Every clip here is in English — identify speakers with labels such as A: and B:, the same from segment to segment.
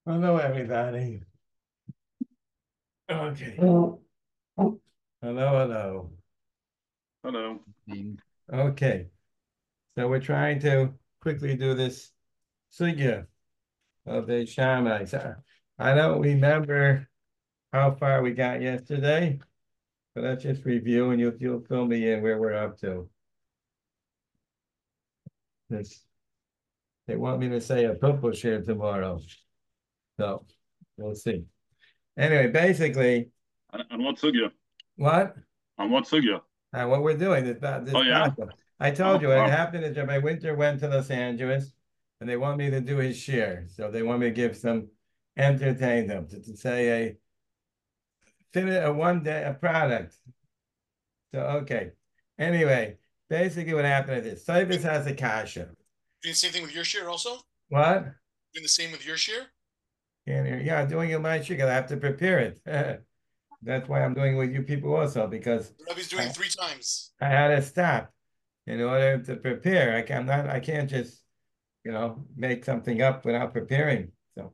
A: Hello, everybody. Okay. Hello, hello.
B: Hello.
A: Okay. So we're trying to quickly do this sugya of the Shammai. So I don't remember how far we got yesterday, but let's just review and you'll fill me in where we're up to. This they want me to say a purple share tomorrow. So we'll see. Anyway, basically,
B: On what sugya?
A: what?
B: On what sugya?
A: What we're doing this
B: Oh yeah.
A: battle. I told
B: Oh
A: you what
B: wow.
A: happened is Rabbi Winter went to Los Angeles and they want me to do his share. So they want me to give some entertain them to say a one day a product. So okay. Anyway, basically what happened is this. Cybus has a kasha.
C: Doing the same thing with your share also?
A: What?
C: Doing the same with your share?
A: Yeah, doing it my share. I have to prepare it. That's why I'm doing it with you people also, because
C: Rabbi's doing
A: I,
C: it 3 times.
A: I had to stop in order to prepare. I can't just make something up without preparing.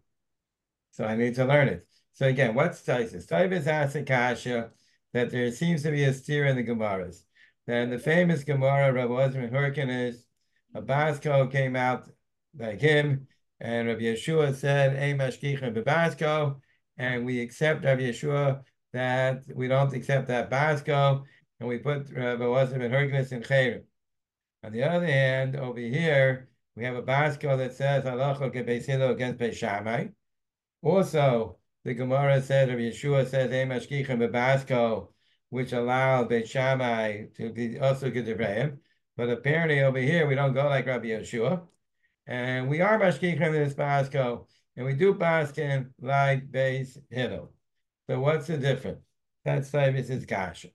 A: So I need to learn it. So again, what's Taisus? Taisus asks Akasha that there seems to be a steer in the Gemaras. Then the famous Gemara, Rabbi Osman Hyrcanus, a Basco came out like him, and Rabbi Yeshua said, Ein mashkichem bebasco, and we accept Rabbi Yeshua that we don't accept that Basco, and we put Rabbi Osman Hyrcanus in Chayrim. On the other hand, over here, we have a Basco that says, Halacha Beis Hillel against Beis Shammai. Also, the Gemara says, or Yeshua says, "Ei mashkichem bebasko," which allowed Beit Shammai to be also Gedevrayim. But apparently over here, we don't go like Rabbi Yeshua. And we are mashkichem in this basko, and we do baskin like Beis Hillel. So what's the difference? That's Tavis' kasha.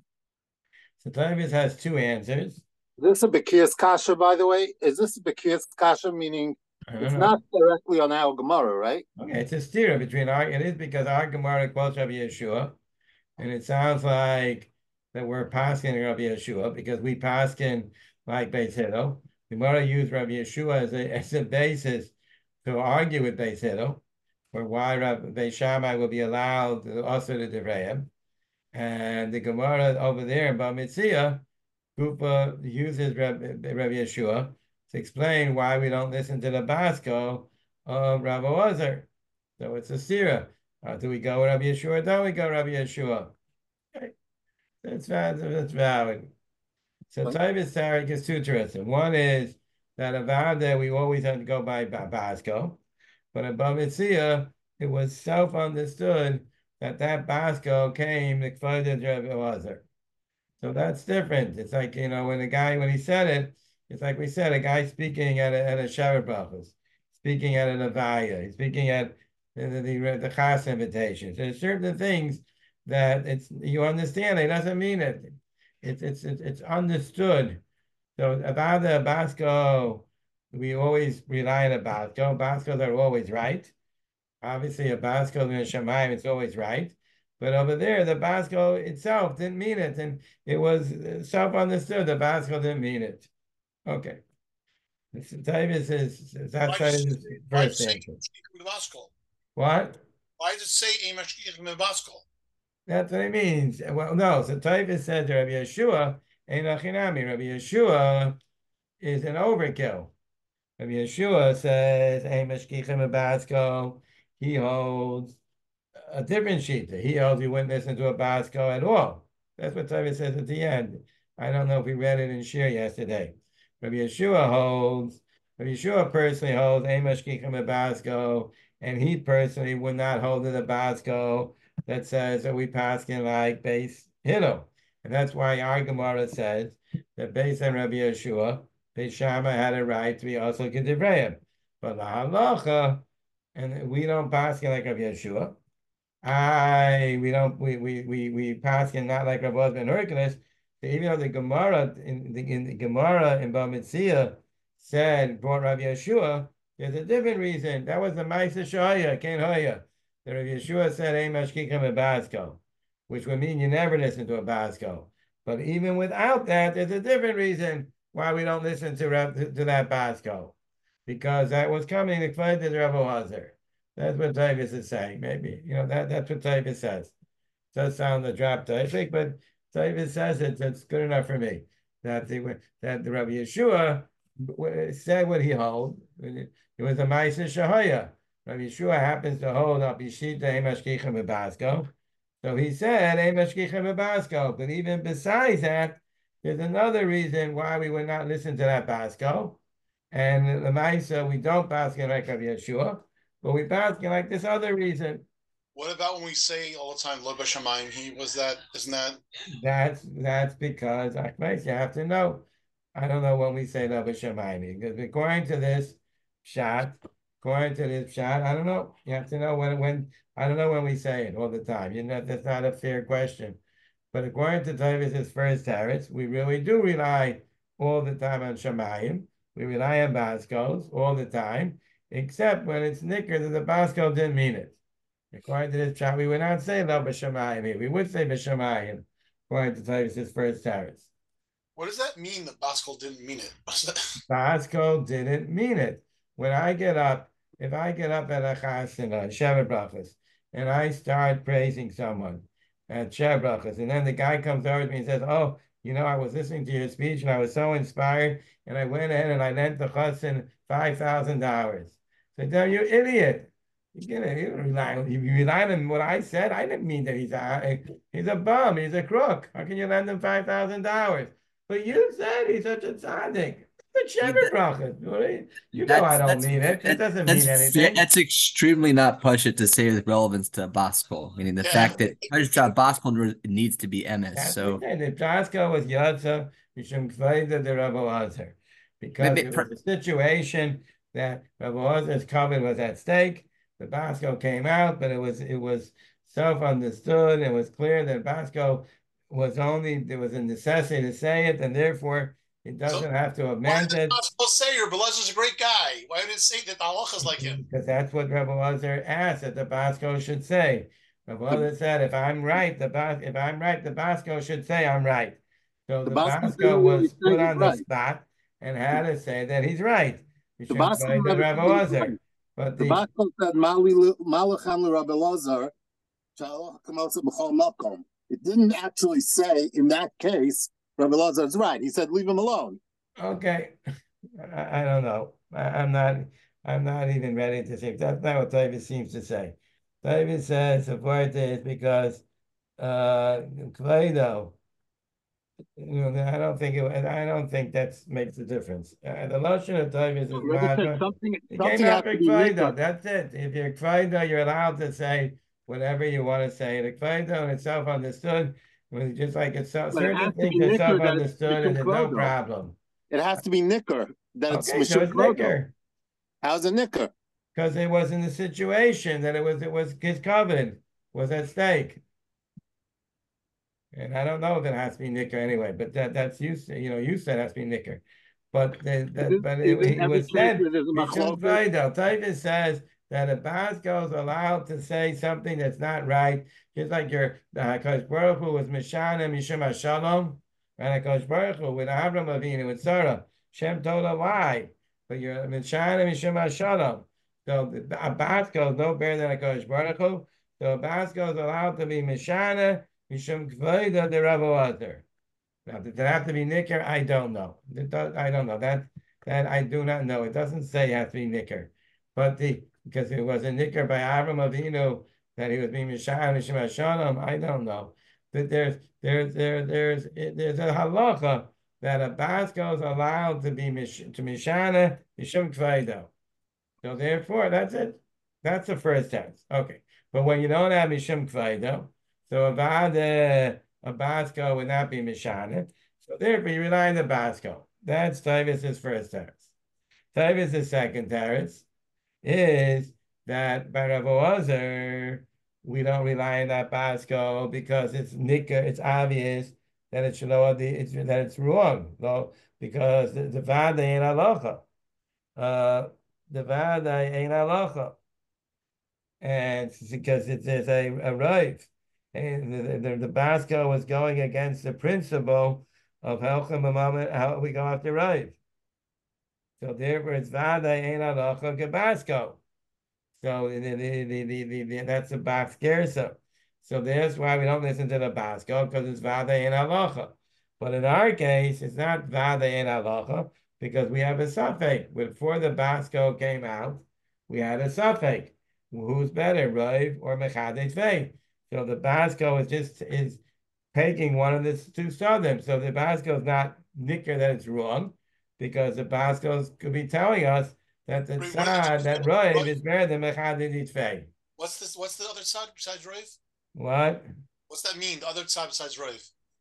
A: So Tavis has two answers.
D: This a Bekias Kasha, by the way? Is this a Bekias Kasha, meaning it's not directly on our Gemara, right?
A: Okay, it's a steer between our, it is because our Gemara quotes Rabbi Yeshua, and it sounds like that we're paskin Rabbi Yeshua because we paskin like Beis Hillel. Gemara used Rabbi Yeshua as a basis to argue with Beis Hillel for why Beis Shammai will be allowed also to Devrayim. And the Gemara over there in Bamitzia, Kupa uses Rabbi Yeshua to explain why we don't listen to the Basco of Rabbi Ozer. So it's a sira. Do we go with Rabbi Yeshua? Don't we go Rabbi Yeshua? Okay. That's valid. That's valid. So Tavis Tarik is two interesting. One is that Avada we always have to go by Basco, but above Itzia, it was self-understood that Basco came to Rabbi Ozer. So that's different. It's like, when when he said it, it's like we said, a guy speaking at a Shabbat Brachos, speaking at an Avaya, he's speaking at the Chas invitation. So there's certain things that you understand, it doesn't mean it. It's understood. So about the Basco, we always rely on a Basco. Bascos are always right. Obviously, a Basco in Shemaim, it's always right. But over there, the Basco itself didn't mean it. And it was self-understood. The Basco didn't mean it. Okay. Davis that's his first answer. What?
C: Why does it say Ein mashkichem bebasko?
A: That's what it means. Well, no. So Tavis said to Rabbi Yeshua, Ein achinami. Rabbi Yeshua is an overkill. Rabbi Yeshua says, Ein mashkichem bebasko. He holds a different sheet. He holds you wouldn't listen to a Basco at all. That's what Tavis says at the end. I don't know if we read it in Shir yesterday. Rabbi Yeshua personally holds Amos Kikim a Basco, and he personally would not hold it a Basco that says that we paskin like Beis Hillel. And that's why our Gemara says that based on Rabbi Yeshua, Beis Shammai had a right to be also Kedivrayim. But la halacha, and we don't paskin like Rabbi Yeshua. We pass in not like Rabbi Ben Hercules. Even though the Gemara in the Gemara in Bamitzia said brought Rabbi Yeshua, there's a different reason. That was the Maisa Shaya, Ken Hoya. The Rabbi Yeshua said, "Hey, Mashkikim a Basco," which would mean you never listen to a Basco. But even without that, there's a different reason why we don't listen to that Basco, because that was coming to fight the Rabbi Hazar. That's what Davis is saying. Maybe that's what Davis says. Does sound a drop David, but Davis says it's good enough for me. That the Rabbi Yeshua said what he held. It was a Ma'aser Shahaya. Rabbi Yeshua happens to hold up Yishita Emashkichem Bebasko. So he said Emashkichem Bebasko. But even besides that, there's another reason why we would not listen to that Basko. And the Ma'aser, we don't basket like Rabbi Yeshua, but we basket like this other reason.
C: What about when we say all the time, Lo B'Shamayim? Isn't that?
A: That's because you have to know. I don't know when we say Lo B'Shamayim, because according to this shot, I don't know. You have to know when I don't know when we say it all the time. That's not a fair question. But according to Davis's first teretz, we really do rely all the time on Shamayim. We rely on Baskos all the time, except when it's nicker that the Basko didn't mean it. According to this shot, we would not say Lo B'Shamayim here. We would say B'Shamayim, according to Davis's first teretz.
C: What does that mean? That Baskol didn't mean it.
A: Basko didn't mean it. When I get up, if I get up at a chasana, Sheva Brachas, and I start praising someone at Sheva Brachas, and then the guy comes over to me and says, "Oh, I was listening to your speech and I was so inspired, and I went ahead and I lent the chassan $5,000." So I tell you, idiot. You rely on what I said. I didn't mean that he's a bum. He's a crook. How can you lend him $5,000? But you said he's such a tzaddik. The Sheva Brachas. I don't mean it. It doesn't mean anything.
E: That's extremely not pashut to say with relevance to Baskol, meaning the fact that Baskol needs to be MS. So
A: if Baskol was Yatza, Mishum Kveda the Rabbi Lazar, because it was a situation that Rabbi Lazar's covenant was at stake. The Basko came out, but it was self-understood. It was clear that Basko there was a necessity to say it, and therefore it doesn't have to amend it.
C: Why did Baskol say Rabbi Lazar's a great guy? Why did it say that the halacha is like him?
A: Because that's what Rabbi Lazar asked that the Basko should say. Rabbi Lazar said, "If I'm right, the Basko should say I'm right." So the Basko was put on the spot and had to say that he's right. You should say the Rabbi Lazar. But
D: the Baskol said, "Malachem Rabbi Lazar, it didn't actually say in that case, Rabbi Lazar's right. He said, leave him alone.
A: Okay. I don't know. I'm not even ready to say. That's not what David seems to say. David says the word is because Kledo, I don't think that makes a difference. The lotion of David is
D: something
A: Kledo. That's it. If you're Kledo, you're allowed to say whatever you want to say. The Kledo itself understood, just like it's certain things are self-understood, and there's no problem.
D: It has to be nicker.
A: It's nicker.
D: How's it nicker?
A: Because it was in the situation that it was his covenant was at stake. And I don't know if it has to be nicker anyway, but that's you said it has to be nicker. But it was said. Tavis says that a Basko is allowed to say something that's not right, just like your Hakadosh Baruch Hu was Mishana Mishum Hashalom, and Hakadosh Baruch Hu with Avram Avinu with Sarah. Shem told her why, but you're Mishana Mishum Hashalom. So a Basko is no better than Hakadosh Baruch Hu. So a Basko is allowed to be Mishana Mishum Kvoida the Rabbi Lazar. Now, did it have to be nicker? I don't know. I don't know that I do not know. It doesn't say it has to be nicker, but because it was a nicker by Avram Avinu that he was being Mishana Mishum Hashalom. I don't know. That there's a halacha that a Basko is allowed to be Mishana Mishum Kvoida. So therefore, that's it. That's the first tense. Okay, but when you don't have Mishum Kvoida, so a Basko would not be Mishana. So therefore, you rely on the Basko. That's Tavis's first teretz. Tavis's second teretz is that by Rav Ozer, we don't rely on that Basko because it's nicker. It's obvious that it's wrong, though, because the vada ain't halacha. The vada ain't halacha, and because there's a rive. And the Basko was going against the principle of how we go after Rav. So therefore, it's Vada Ein Halacha Gebasko. So that's a box gersa. So that's why we don't listen to the Basco, because it's vade in halacha. But in our case, it's not vade in halacha because we have a suffix. Before the Basco came out, we had a suffix. Who's better, Rav or Mechadei Tvei? So the Basco is taking one of the two southern. So the Basco is not nicker that it's wrong, because the Bascos could be telling us that the side that Rav is better than Mechadei Tvei.
C: What's this? What's the other side besides Rav?
A: What?
C: What's that mean? The other side besides Rav?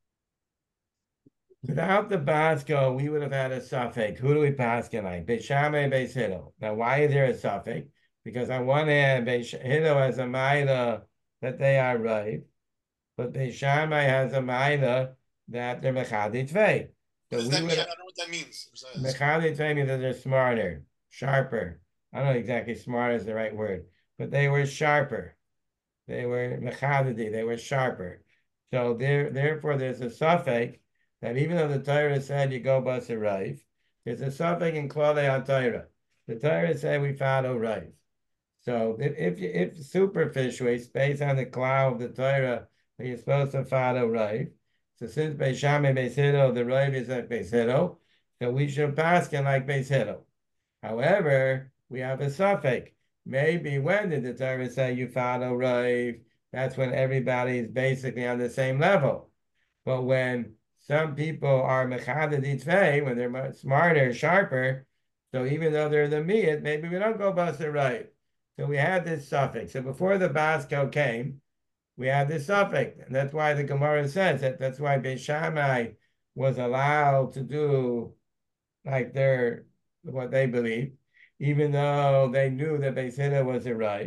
A: Without the Basco, we would have had a suffix. Who do we pass like? Beis Shammai, Beis Hillel. Now, why is there a suffix? Because on one hand, Beis Hillel has a maila that they are right, but Beis Shammai has a maila that they're mechadei tvei.
C: So I don't know what that means.
A: Mechadei tvei means that they're smarter, sharper. I don't know exactly smart is the right word, but they were sharper. They were mechadedi, they were sharper. So therefore, there's a suffix that even though the Torah said you go bus a rife, there's a suffix in Klodei HaTorah. The Torah said we follow rife. So if superficially, it's based on the cloud of the Torah that you're supposed to follow rife. So since Beis Shammai Beis Hillel, the rife is like Beis Hillel, so we should pass it like Beis Hillel. However, we have a suffix. Maybe when did the Torah say you follow rife? That's when everybody is basically on the same level. But when some people are mechadei tvei, when they're much smarter, sharper, so even though they're the miyat, maybe we don't go basa right. So we had this suffix. So before the Basco came, we had this suffix, and that's why the Gemara says that. That's why Beis Shammai was allowed to do like what they believed, even though they knew that Beis Hillel was a rife,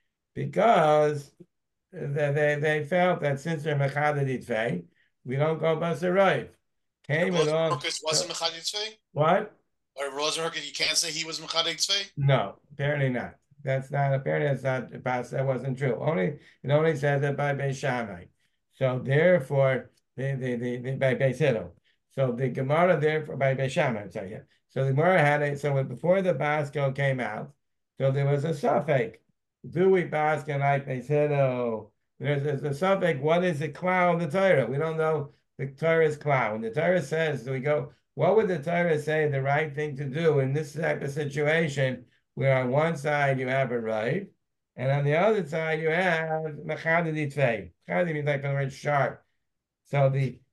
A: because they felt that since they're mechadei tvei, we don't go basa rife. Came along.
C: Wasn't mechadei tvei?
A: What?
C: Or Rosenberg, you can't say he was mechadei tvei?
A: No, apparently not. Apparently that's not that wasn't true. It only says that by Beis Shammai. So therefore, by Beis Hillel. So the Gemara therefore by Beis Shammai, I'm sorry, yeah. So the Gemara had it. So before the Basco came out, so there was a suffix. Do we Basco like Beis Hillel? There's a suffix. What is the cloud of the Torah? We don't know the Torah's cloud. When the Torah says, so we go, what would the Torah say the right thing to do in this type of situation, where on one side you have a right, and on the other side you have mechadei tvei. Mechadei means like the word sharp. So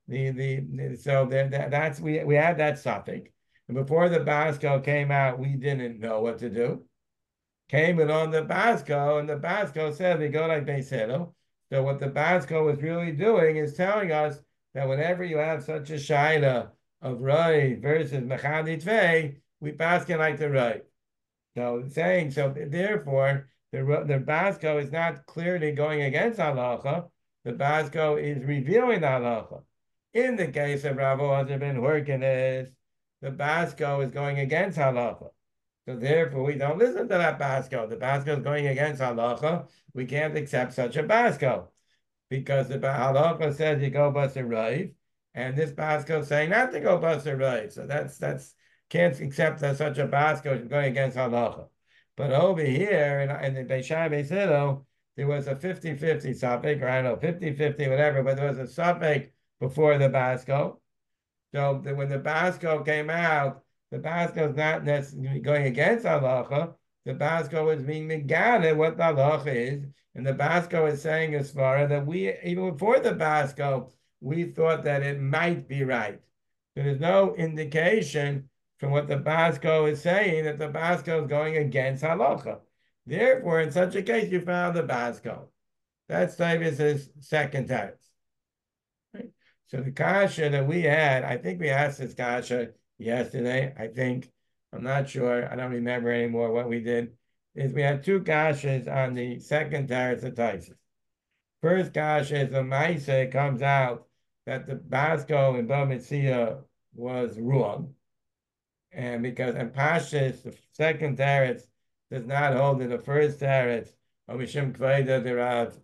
A: that's we had that suffix. And before the Basco came out, we didn't know what to do. Came along the Basco, and the Basco said we go like Beis Hillel. So what the Basco was really doing is telling us that whenever you have such a shaila of Rai versus mechadei tvei, we basket like the Rai. So therefore, the Basco is not clearly going against halacha. The Basco is revealing the halacha. In the case of Rav Ozer ben Hyrcanus, the Basco is going against halacha. So therefore, we don't listen to that Basco. The Basco is going against halacha. We can't accept such a Basco, because the halacha says you go bust a rife, and this Basco is saying not to go bust a rife. So that's can't accept that such a Basco is going against halacha. But over here in the Beis Shammai Beis Hillel, there was a 50-50 suffix, or I don't know, 50-50, whatever, but there was a suffix before the Basco. So when the Basco came out, the Basco is not necessarily going against halacha. The Basco is being megane what the halacha is, and the Basco is saying as far that we, even before the Basco, we thought that it might be right. So there's no indication from what the Basco is saying that the Basco is going against halacha. Therefore, in such a case, you found the Basco. That's David's second text. Right? So the kasha that we had, I think we asked this kasha yesterday. I'm not sure. I don't remember anymore what we did. Is we had two kashas on the second teretz of Taisus. First kasha is the Maisa comes out that the Basco in Bava Metzia was wrong. And because in Pashas, the second teretz does not hold in the first teretz, or Mishum Kveda the Rav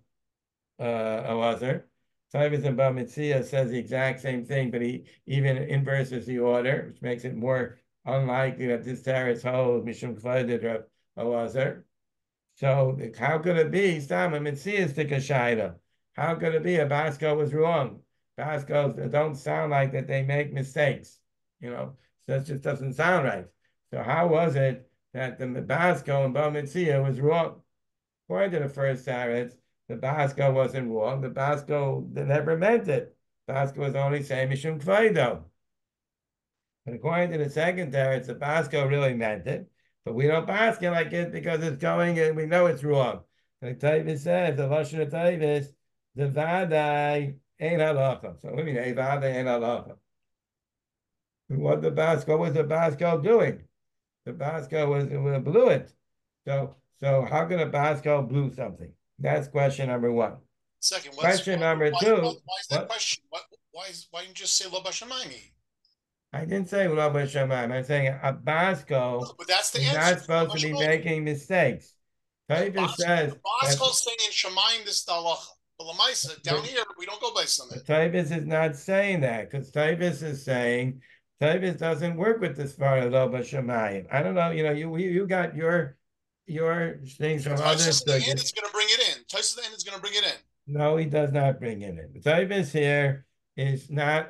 A: Elazar. Tavis and Bava Metzia says the exact same thing, but he even inverses the order, which makes it more unlikely that this teretz holds Mishum Kveda the Rav Elazar. So how could it be? Stam a Mitziastic Shaida. How could it be a Basco was wrong? Bascos don't sound like that they make mistakes, so that just doesn't sound right. So how was it that the Basco and Ba Mitzia was wrong? According to the first Teretz, the Basco wasn't wrong. The Basco never meant it. Basco was only saying Mishum Kvaido. But according to the second Teretz, the Basco really meant it. But we don't pass it like it because it's going and we know it's wrong. Like Tavis says, the Lashon of Tavis, the Vadai ain't halacha. So what do you mean, Vadai ain't halacha? What was the Basco doing? The Basco was blew it. So how can a Basco blew something? That's question number one.
C: Second,
A: Question number two.
C: Why is that question? Why didn't you just say Lo Bashamayim?
A: I didn't say Lo Bashamayim. I'm saying a Basco
C: But that's the
A: is
C: answer.
A: not supposed to be making mistakes. Tavis says
C: Basco's saying in Shemayim this is the halacha. But Lamaisa, down here, we don't go by something.
A: Tavis is not saying that because Tavis is saying Tavis doesn't work with this part of Lo Bashamayim. I don't know. You got your things from other
C: Tyson the end
A: circuits.
C: is going to bring it in. Tyson the end is going to bring it in.
A: No, he does not bring it in. Tavis here is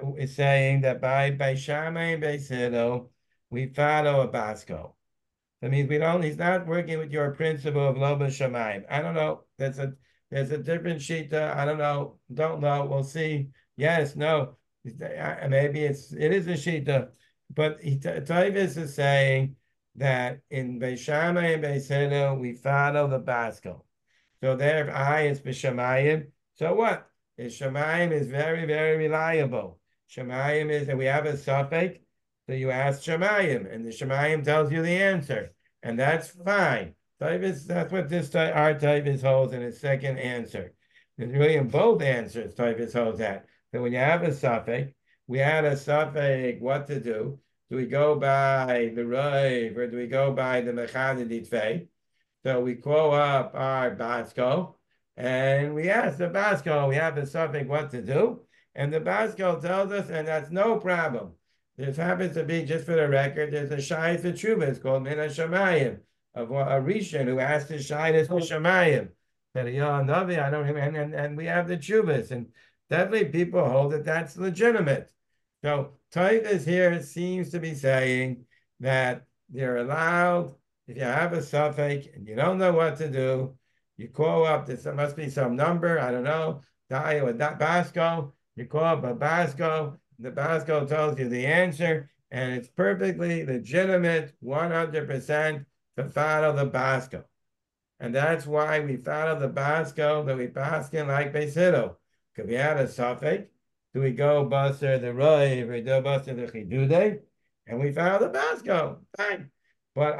A: saying that by Shammai and Beis Hillel, we follow a Basco. That means he's not working with your principle of Lo B'Shamayim. I don't know. There's a different shita. I don't know. Don't know. We'll see. Yes, no. Maybe it is a shita. But Tavis is saying that in Beis Shammai and Beis Hillel, we follow the Basco. So there, I is b'shamayim. So what? Shamayim is very, very reliable. Shamayim is, and we have a suffix, so you ask Shamayim, and the Shamayim tells you the answer, and that's fine. That's what our Tavis holds in his second answer. It's really in both answers, Tavis holds that. So when you have a suffix, we add a suffix, what to do? Do we go by the Rav, or do we go by the Mechadid? So we call up our Basco and we ask the Basco, we have a suffix what to do. And the Basco tells us, and that's no problem. This happens to be, just for the record, there's a Shayis Tshuva, it's called Min HaShamayim, of a Rishon who asked the Shayis HaShamayim. That Navi, I don't remember, and we have the Tshuvas, and definitely people hold that that's legitimate. So Tavis here seems to be saying that they're allowed. If you have a suffix and you don't know what to do, you call up, there must be some number, I don't know, Dai or Basco, you call up a Basco, the Basco tells you the answer, and it's perfectly legitimate, 100% to follow the Basco. And that's why we follow the Basco, that we Baskin like Beis Hillel. Because we had a suffix, do we go Buster the Roy, we do Buster the Chidude, and we follow the Basco, fine. But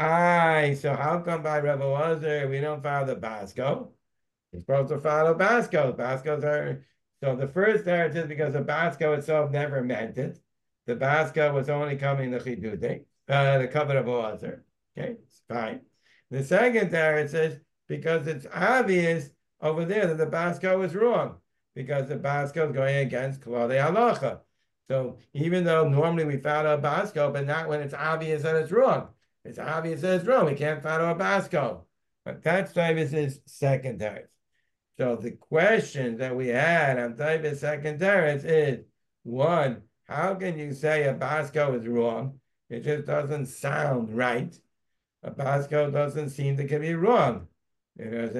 A: so how come by Rebbe Elazar we don't follow the Basco? We're supposed to follow Bascos. Bascos are, so the first teretz is because the Basco itself never meant it. The Basco was only coming the Chidude, the covenant of Elazar. Okay, it's fine. The second teretz is because it's obvious over there that the Basco is wrong, because the Basco is going against Klodei Halacha. So even though normally we follow a Basco, but not when it's obvious that it's wrong. It's obvious that it's wrong. We can't follow a Basco. But that's Tavis's second teretz. So the question that we had on Tavis's second teretz is, one, how can you say a Basco is wrong? It just doesn't sound right. A Basco doesn't seem to be wrong. It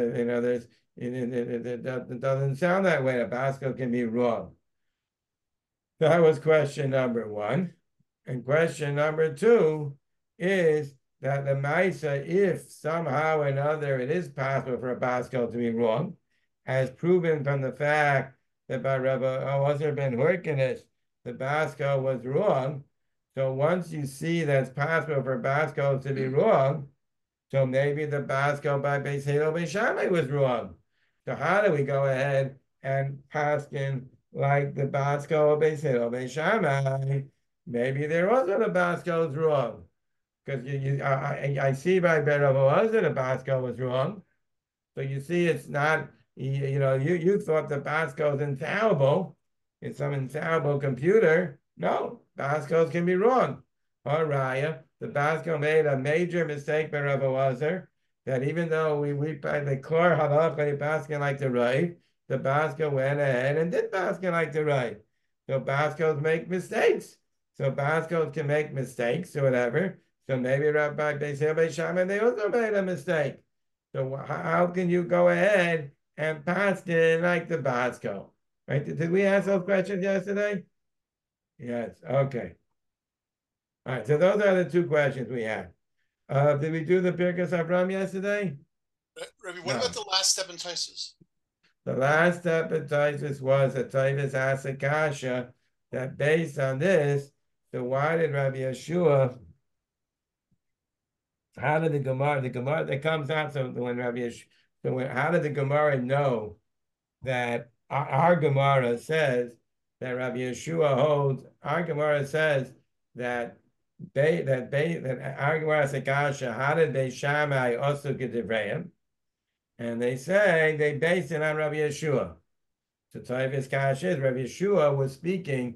A: doesn't sound that way. A Basco can be wrong. That was question number one. And question number two is that the Maisa, if somehow or another it is possible for a Basco to be wrong, as proven from the fact that by Rebbe Elazar ben Hyrcanus, the Basco was wrong. So once you see that it's possible for Basco to be wrong, so maybe the Basco by Beis Hillel Beis Shammai was wrong. So how do we go ahead and paskin like the Basco of Beis Hillel Beis Shammai? Maybe there also the Basco is wrong. Because I see by Rebbe Elazar the Basco was wrong. So you see it's not, you thought the Basco is infallible. It's some infallible computer. No, Bascos can be wrong. Or Raya, the Basco made a major mistake by Rebbe Elazar, that even though we by the Klor Halacha basking like the right, the Basco went ahead and did basking like the right. So Bascos make mistakes. So Bascos can make mistakes or whatever. So maybe Rabbi Beis Hillel Shammai, they also made a mistake. So how can you go ahead and baskin like the Basco? Right? Did we ask those questions yesterday? Yes. Okay. All right. So those are the two questions we had. Did we do the Birkas Avram yesterday?
C: Rabbi, what
A: No.
C: about the last step in Taisus?
A: The last step in Taisus was that Taisus asked Akasha that based on this, so why did Rabbi Yeshua, how did the Gemara that comes out, so when Rabbi Yeshua, so how did the Gemara know that our Gemara says that Rabbi Yeshua holds, our Gemara says that our Gemara says Akasha, how did Beis Shammai also get Devrayim? And they say they based it on Rabbi Yeshua. So Taivas Kash is Rabbi Yeshua was speaking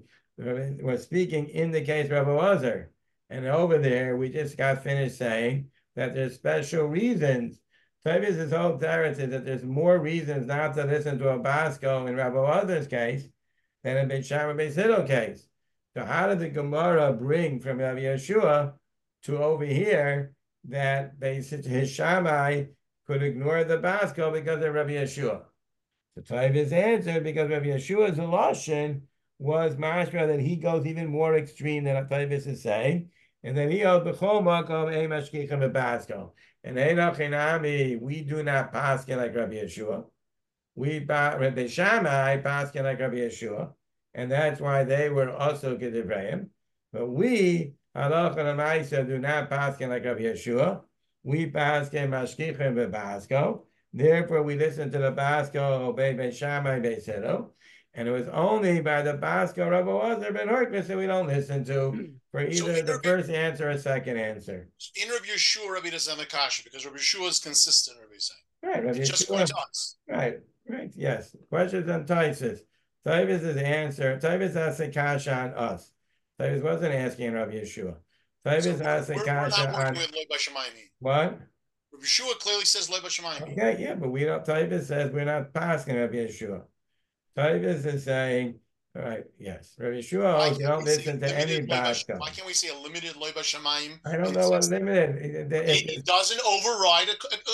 A: in the case of Rabbi Lazar. And over there, we just got finished saying that there's special reasons. Taivas' whole narrative that there's more reasons not to listen to a Basco in Rabbi Lazar's case than in Beis Shammai Beis Hillel case. So how did the Gemara bring from Rabbi Yeshua to over here that his Shammai could ignore the Basco because of Rabbi Yeshua? The Taivas answered because Rabbi Yeshua's lashon was mashra that he goes even more extreme than Taivas is saying, and then he holds b'chol makom ein mashkichem b'Basco. And Einach Inami, we do not paskin like Rabbi Yeshua. Rabbi Shammai paskin like Rabbi Yeshua, and that's why they were also Kedevrayim. But we, Halacha L'Maisa, do not paskin like Rabbi Yeshua. We paskin mashkichem b'Basco. Therefore, we listen to the Basco, obey Beis Shammai, Beis Hillel. And it was only by the Basco, Rabbi Lazar ben Horkness that we don't listen to for either the first answer or second answer.
C: In Rabbi Yeshua, Rabbi doesn't have a kasha because Rabbi Yeshua is consistent, Rabbi saying.
A: Right, Rabbi
C: It's just
A: Yeshua.
C: going to us.
A: Right, yes. Questions on Taisus. Taisus' answer, Taisus asked a kasha on us. Taisus wasn't asking Rabbi Yeshua. Taisus asked a kasha on... What?
C: Rabbi Yeshua clearly says Loi B'Shamayim.
A: Okay, yeah, but we don't, Taivas says we're not passing Rabbi Yeshua. Taivas is saying, all right, yes, Rabbi Yeshua, you don't listen to any Basco.
C: Why can't we say a limited Loi B'Shamayim?
A: I don't know what limited.
C: It doesn't override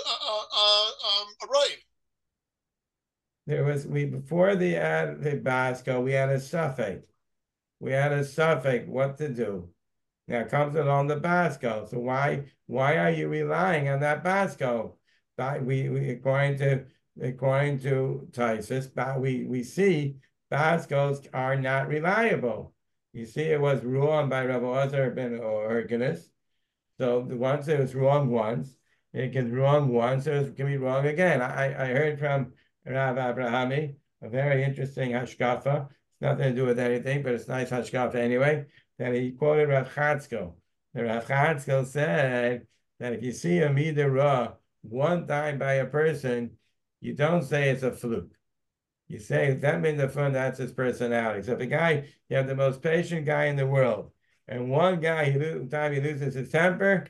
C: a right.
A: There was, before the Basco, we had a suffix. We had a suffix what to do. Now it comes along the Basco. So why are you relying on that Basco? We according to Taisus, we see Bascos are not reliable. You see, it was wrong by Rabbi Lazar ben Horkness. So once it was wrong once, it can be wrong once, so it can be wrong again. I heard from Rav Abrahami a very interesting hashkafa. It's nothing to do with anything, but it's nice hashkafa anyway. That he quoted Rav Chatzkel. The Rav Chatzkel said that if you see a midah one time by a person, you don't say it's a fluke. You say that means that's his personality. So if a guy, you have the most patient guy in the world, and one guy, time he loses his temper,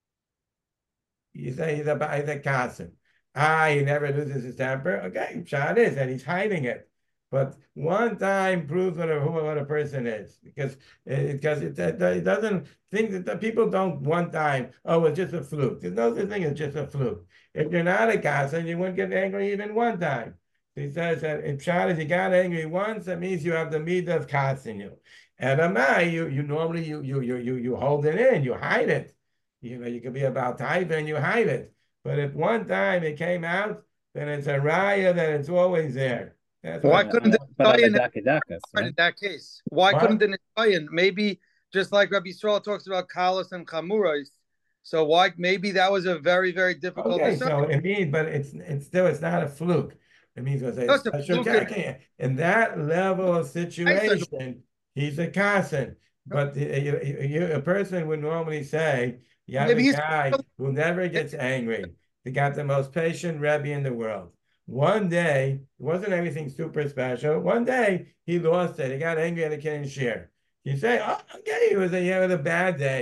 A: you say he's a kassim. He never loses his temper. Okay, shot is that he's hiding it. But one time proves what a person is, because it doesn't think that people don't one time, oh, it's just a fluke. There's no such thing as just a fluke. If you're not a kassan, you wouldn't get angry even one time. So he says that if shot you got angry once, that means you have the midah of kas in you. And you normally you hold it in, you hide it. You know, you could be about taiva and you hide it. But if one time it came out, then it's a raya that it's always there.
F: Why couldn't the
E: right?
F: in that case? Why couldn't the Nitayan? Maybe just like Rabbi Yisrael talks about kalas and chamurais. So why maybe that was a very, very difficult
A: Okay,
F: decision.
A: so it means, but it's still it's not a fluke. It means it's a special in that level of situation, he's a kassan. But a person would normally say, you have a guy who never gets angry. He got the most patient Rebbe in the world. One day, it wasn't anything super special. One day, he lost it. He got angry at a kid's share. You say, oh, okay, he had a bad day.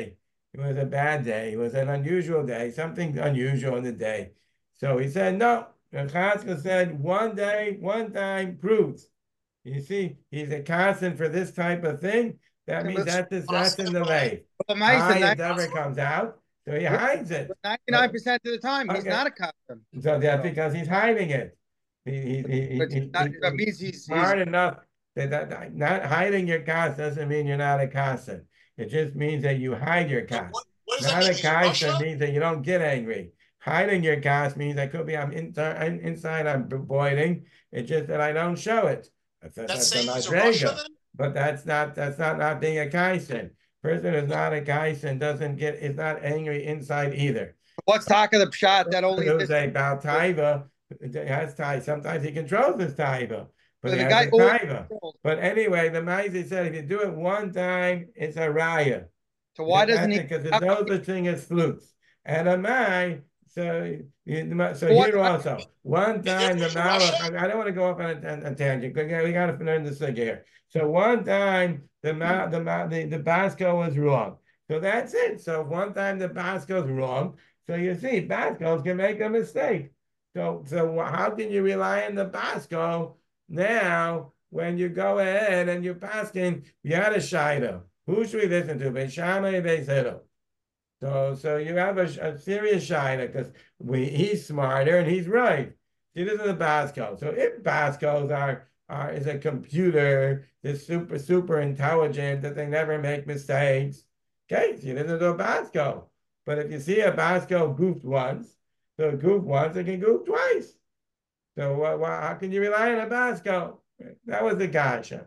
A: It was a bad day. It was an unusual day, something unusual in the day. So he said, no. The Chazkel said, one day, one time proves. You see, he's a constant for this type of thing. That means that's in the lay.
F: But
A: It never comes out, so he hides it.
F: 99% of the time, he's not a custom.
A: So that's because he's hiding it.
F: That means he's
A: smart enough that not hiding your cost doesn't mean you're not a constant. It just means that you hide your cost. Not a constant means that you don't get angry. Hiding your cost means that could be I'm inside I'm avoiding. It's just that I don't show it. That's a madrega. But that's not being a kaisen. Person who's not a kaisen is not angry inside either.
F: What's talk of the pshat that only
A: is about taiva? Has taiva. Sometimes he controls his taiva, but
F: the
A: he
F: guy
A: has a taiva. But anyway, the Maizi said if you do it one time, it's a raya.
F: So why doesn't he?
A: Because there's no such thing as flukes. And a mai. So here also, one time the Malach, I don't want to go off on a tangent. We got to learn this thing here. So one time the Basco was wrong. So that's it. So one time the Basco's wrong. So you see, Bascos can make a mistake. So how can you rely on the Basco now when you go ahead and you're pasking Yad Shaita? Who should we listen to? Beis Shammai, Beis Hillel. So you have a serious shaila because he's smarter and he's right. See, this is a Basco. So if Bascos is a computer, that's super intelligent, that they never make mistakes, okay, see, this is a Basco. But if you see a Basco goofed once, so it can goof twice. So how can you rely on a Basco? That was the gotcha.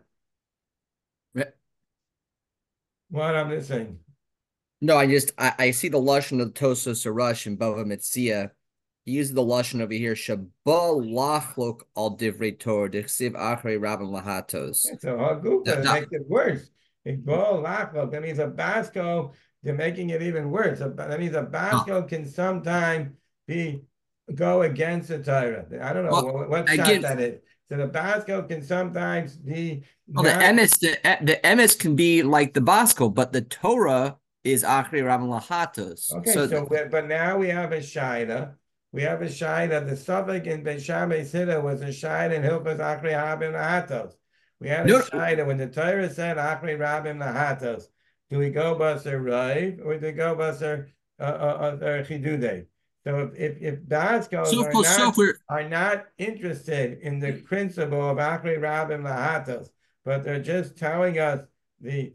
A: What I'm missing?
E: No, I see the lashon of Tosos Arush and Bava Metzia. He uses the lashon over here. Shabal lachlok al divrei Torah dechsiv achrei rabim lahatos.
A: So Hagufa makes it worse. Igbal lachlok. That means a Basco. They're making it even worse. That means a Basco can sometimes go against the Torah. I don't know what shot that is. So the Basco can sometimes be.
E: Well, the emes can be like the Basco, but the Torah is Achrei Rabim Lahatos.
A: Okay, but now we have a Shaida. We have a Shaida. The suffix in Beis Shammai Sida was a Shaida in Hilchos Achrei Rabim Lahatos. We had a Shaida when the Torah said Achrei Rabim Lahatos. Do we go Basar Raiv or do we go Basar Chidudei? So if Bascos are not interested in the principle of Achrei Rabim Lahatos, but they're just telling us they're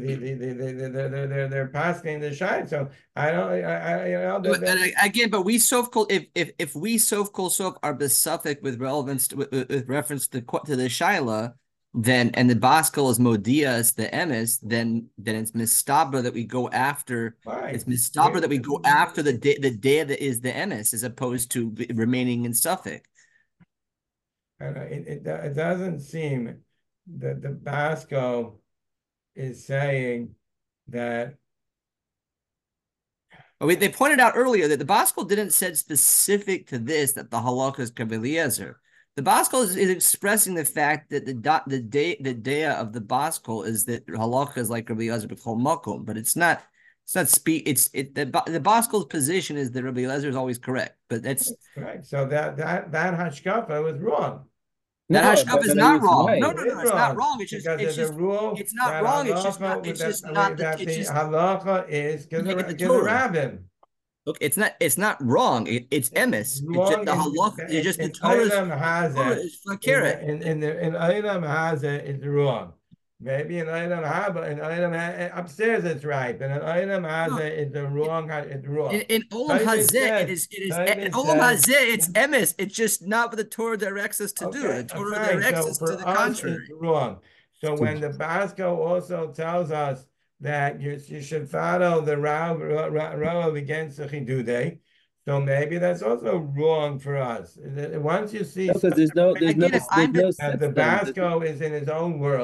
A: passing the shine. So
E: again, but we sofkol if we sofkol are besuffic with relevance with reference to the shaila, then and the Baskel is Modias the emes, then it's mistabra that we go after. Right. It's mistabra that we go after the day that is the emes as opposed to remaining in suffix.
A: It doesn't seem that the Basco is saying that.
E: They pointed out earlier that the Baskel didn't say specific to this that the halakha is Kabeliezer. The Baskel is expressing the fact that the daya of the Baskel is that halakha is like Rabbi Eliezer b'chol makom, but it's not. The Baskel's position is that Rabbi Eliezer is always correct, but that's
A: right. So that hashkafa was wrong.
E: That hashkafa is not wrong. Right. No, it's not wrong. It's just
A: the rule.
E: It's not wrong. It's just not. It's just not
A: that the halacha is because the rabbin.
E: Look, it's not wrong. It's emes. It's just the halacha. It's just the Torah is fakira.
A: In Eilam Hazeh, it's wrong. Maybe in Eilam Haba, in Eilam upstairs it's right, but in Eilam Hazeh, it's wrong. It's wrong.
E: In Olam Hazeh, it is. Olam Hazeh, it's emes. It's just not what the Torah directs us to do. The Torah directs us to the contrary.
A: It's wrong. So when the Basco also tells us that you should follow the Rav against the Chidudei. So maybe that's also wrong for us. Once you see
G: because there's no
A: the Basco is in his own world,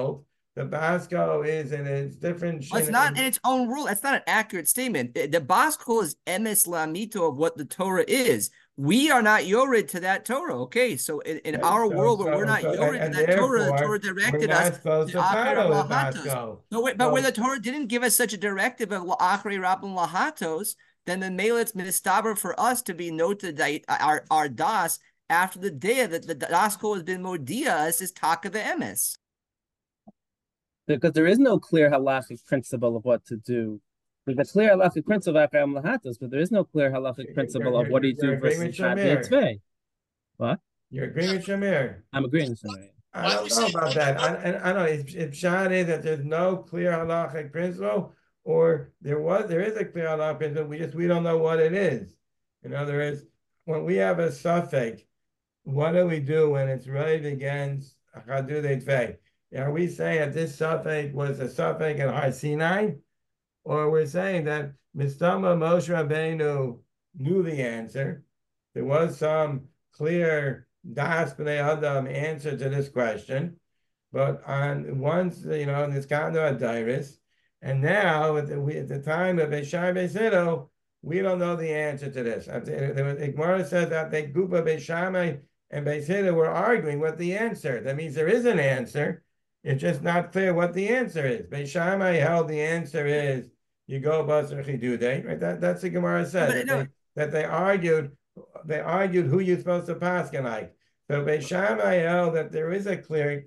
A: the Basco is in its different.
E: Well, it's not in its own rule. That's not an accurate statement. The Basco is emes lamito of what the Torah is. We are not yored to that Torah. Okay, so in our world where we're not yored to that Torah, the Torah directed us to Achrei Rabban Lahatos. No, wait, but where the Torah didn't give us such a directive of Achrei Rabban Lahatos, then the Melit's mistaber for us to be noted our das after the day that the Dasko has been modia us is taka the emes.
G: Because there is no clear halachic principle of what to do. There's a clear halachic principle of Akram Lahatos, but there is no clear halachic principle of what do you do versus Tzvei. What?
A: You're agreeing with Shamir?
G: I'm agreeing with Shamir.
A: I don't know about that. I know if Shad is that there's no clear halachic principle, or there is a clear halachic principle, we don't know what it is. In other words, when we have a suffix, what do we do when it's right against Chadudei Tvei? Are we saying that this suffix was a suffix in Har Sinai? Or we're saying that Mistama Moshe Rabbeinu knew the answer. There was some clear Das B'nai Adam answer to this question. But once, it's gotten to a Dairis, and now at the time of Beishai Beisito, we don't know the answer to this. Igmara says that the group of Beishamai and Beisito were arguing what the answer. That means there is an answer. It's just not clear what the answer is. Beishamai held the answer is you go Basar Chidude, right? That's the Gemara says that they argued who you're supposed to pass like. So Beishamai held that there's a clear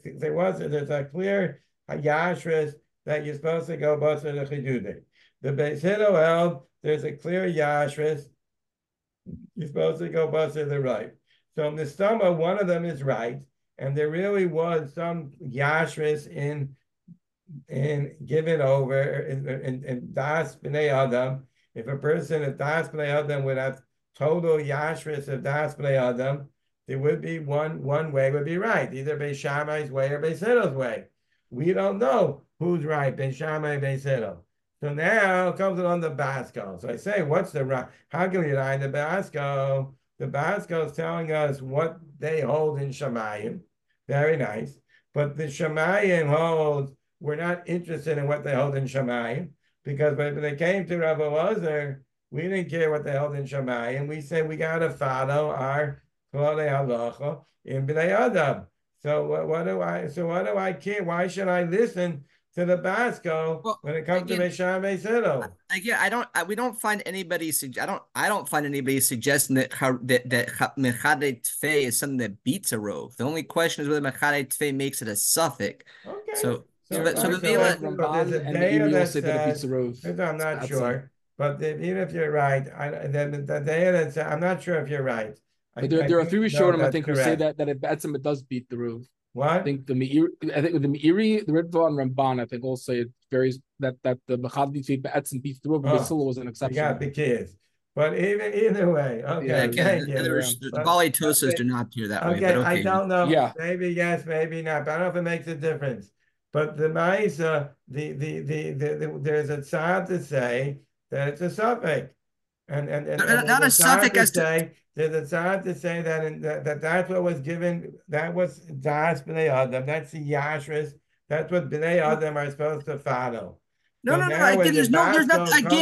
A: Yashris that you're supposed to go Basar Chidude. The Beis Hillel held there's a clear Yashris you're supposed to go Basar the right. So in the Mistama, one of them is right. And there really was some yashris in giving over in das b'nei adam. If das b'nei adam would have total yashris of das b'nei adam, there would be one way would be right, either Beis Shammai's way or Beis Hillel's way. We don't know who's right, Beis Shammai, Beis Hillel. So now it comes along the Basco. So I say, what's the right? How can we deny the Basco? The Basco is telling us what they hold in Shamayim. Very nice. But the Shamayim holds, we're not interested in what they hold in Shamayim, because when they came to Rabbi Elazar, we didn't care what they held in Shamayim. We said we got to follow our Klalei Halacha in Bnei Adam. So what do I care? Why should I listen to the Basco when it comes to Beisham Beisito?
E: Again, we don't find anybody. I don't find anybody suggesting that Mechadei Tfei is something that beats a rove. The only question is whether Mechadei Tfei makes it a suffix.
A: Okay.
E: So
A: there's a data that says, I'm not sure, but even if you're right, the data that says, I'm not sure if you're right.
H: But there are three Rishonim, I think, who say that if Betzim it does beat the roof.
A: What?
H: I think the Meiri, the Ritva and Ramban, I think also it varies that the Mechad Betzim beats the roof. Basila was an exception.
A: You got the kids. But either way, okay. Thank you.
E: The Bali Tosas do not hear that way.
A: Okay, I don't know.
H: Yeah.
A: Maybe yes, maybe not. But I don't know if it makes a difference. But the Ma'isa, there's a tzad to say that it's a suffix. And
E: not a suffix as to
A: there's a tzad to say that that's what was given. That was das b'nei adam. That's the yashris. That's what b'nei adam are supposed to follow.
E: No. Again, there's no what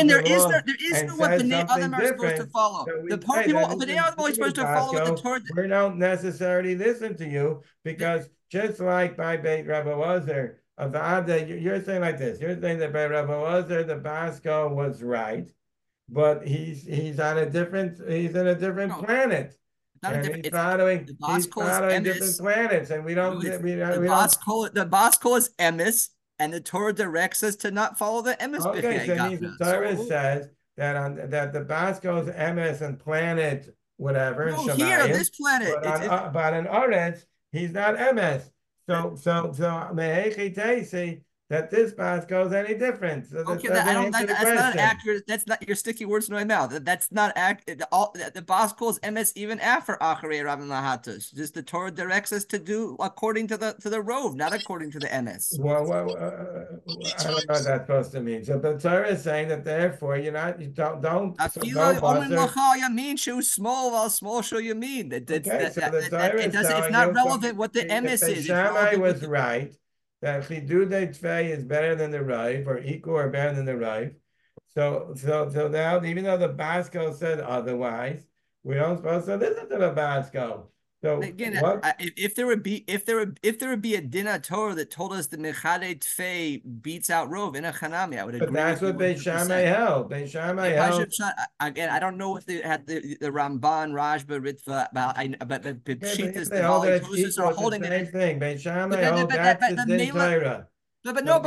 E: b'nei adam are supposed to follow. The part people b'nei adam are always supposed to follow what the Torah.
A: We don't necessarily listen to you because just like by Beit Rabbi Elazar, you're saying like this. You're saying that by Rabbi Elazar, the Basco was right. But he's in a different planet. He's following different planets, and we don't.
E: The Basco is emes, and the Torah directs us to not follow the emes.
A: Okay, so the Torah says that the Basco is emes and planet whatever.
E: No, here this planet.
A: But in Oretz, he's not emes. So mehechi teisi that this Basco is any different. So
E: okay, that's not accurate. That's not your sticky words in my mouth. That's not accurate. The Basco is emes even after Achrei Rabban Lahatos. Just the Torah directs us to do according to the rove, not according to the emes.
A: Well, I don't know what that's supposed to mean. So the Torah is saying that therefore you don't. Small show you mean. It's not relevant what the emes is. Shammai was right. that Chidudei Tvei is better than the Rive, or equal or better than the Rive. So now, even though the Basco said otherwise, we don't supposed to listen to the Basco. So
E: again,
A: what?
E: If there would be a Dina Torah that told us the Mechadei Tfei beats out Rov in a Chanami, I would agree.
A: But that's what Beit Shammai held. Beit Shammai held.
E: Again, I don't know what the Ramban, Rashba, Ritva about. But Pshitas, the
A: Vali
E: Tosus are holding
A: the same thing. Beit Shammai
E: but
A: held that's the Din Torah.
E: But
A: now,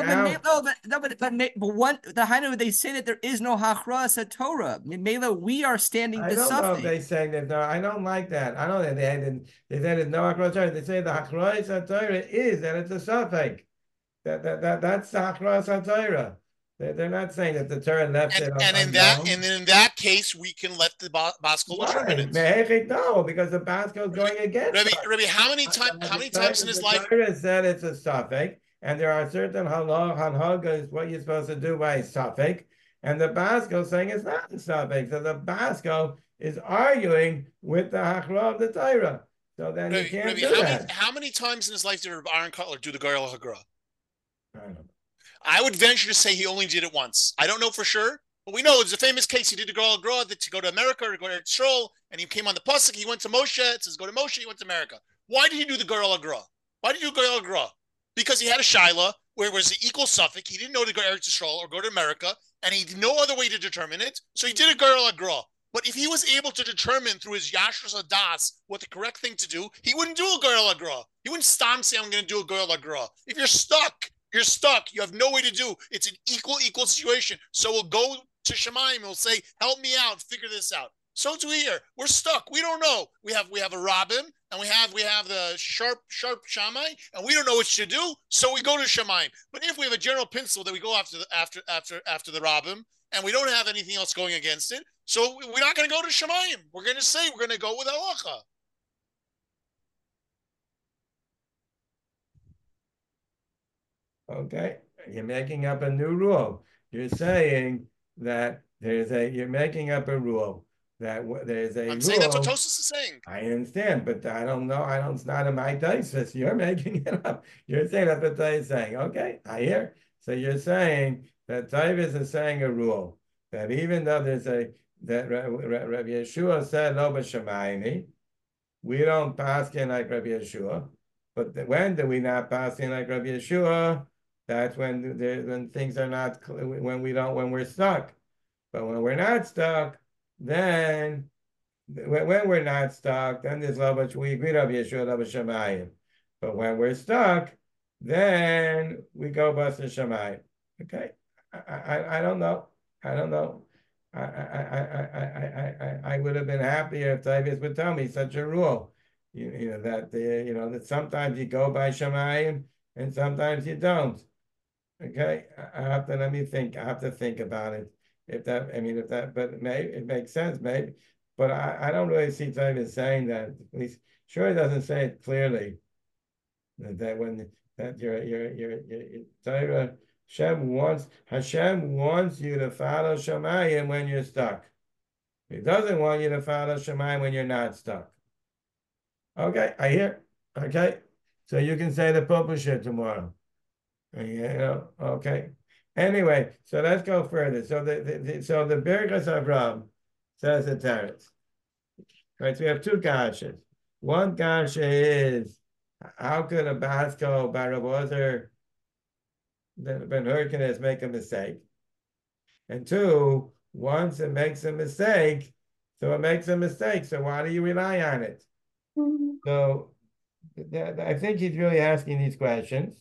E: one the Hainu they say that there is no Hachras Torah. Mela, we are standing.
A: I don't know if they say that. No, I don't like that. I know that they said it's no Hachras Torah. They say the Hachras Torah is that it's a suffix. That's the Hachras Torah. They're not saying that the Torah left it.
C: And in that case, we can let the Baskel determine it.
A: No, because the Baskel is going against.
C: Rabbi, how many times in his life?
A: The Torah said it's a suffix. And there are certain hanhagas what you're supposed to do by a suffix, and the Basco saying it's not a suffix. So the Basco is arguing with the Hachra of the Torah. So then you can't do that.
C: How many times in his life did Aaron Cutler do the Goyal Hagra?
A: I don't know.
C: I would venture to say he only did it once. I don't know for sure, but we know it's a famous case. He did the Goyal Hagra to go to America or go to Israel, and he came on the pasuk. He went to Moshe. It says go to Moshe. He went to America. Why did he do the Goyal Hagra? Why did he do Goyal Hagra? Because he had a shaila where it was the equal suffix. He didn't know to go to Eretz Yisrael or go to America, and he had no other way to determine it. So he did a Goyal Hagra. But if he was able to determine through his Yashras Adas what the correct thing to do, he wouldn't do a Goyal Hagra. He wouldn't stam say, I'm going to do a Goyal Hagra. If you're stuck, you're stuck. You have no way to do. It's an equal situation. So we'll go to Shemaim and we'll say, help me out, figure this out. So too here, we're stuck. We don't know. We have a Rabbim, and we have the sharp Shammai, and we don't know what to do. So we go to Shemaim. But if we have a general pencil that we go after the Rabbim, and we don't have anything else going against it, so we're not going to go to Shemaim. We're going to say we're going to go with halacha.
A: Okay, you're making up a new rule. You're saying that you're making up a rule. That there's a
C: I'm saying that's what Tosas is saying.
A: I understand, but I don't know. It's not in my dice. You're making it up. You're saying that's what they're saying. Okay, I hear. So you're saying that Tavis is saying a rule that even though that Rabbi Yeshua said no b'shamayim, we don't pass in like Rabbi Yeshua. But when do we not pass in like Rabbi Yeshua? That's when things are not when we're stuck. But when we're not stuck. Then, when we're not stuck, then there's we agree Rabbi Yeshua Rabbi Shamayim. But when we're stuck, then we go bust the Shamayim. Okay, I don't know. I don't know. I would have been happier if Tavis would tell me such a rule. That sometimes you go by Shamayim and sometimes you don't. Okay, let me think. I have to think about it. But it makes sense, maybe. But I don't really see Tavis saying that. At least, sure, it doesn't say it clearly. That your Torah, Hashem wants you to follow Shemayim when you're stuck. He doesn't want you to follow Shemayim when you're not stuck. Okay, I hear. Okay, so you can say the Popashir tomorrow. Okay. Anyway, so let's go further. So the Birkas Avram says the Teretz. Right, so we have two gashas. One gasha is how could a Basco Barabozer Ben Hurricane make a mistake? And two, once it makes a mistake, so it makes a mistake. So why do you rely on it? So I think he's really asking these questions.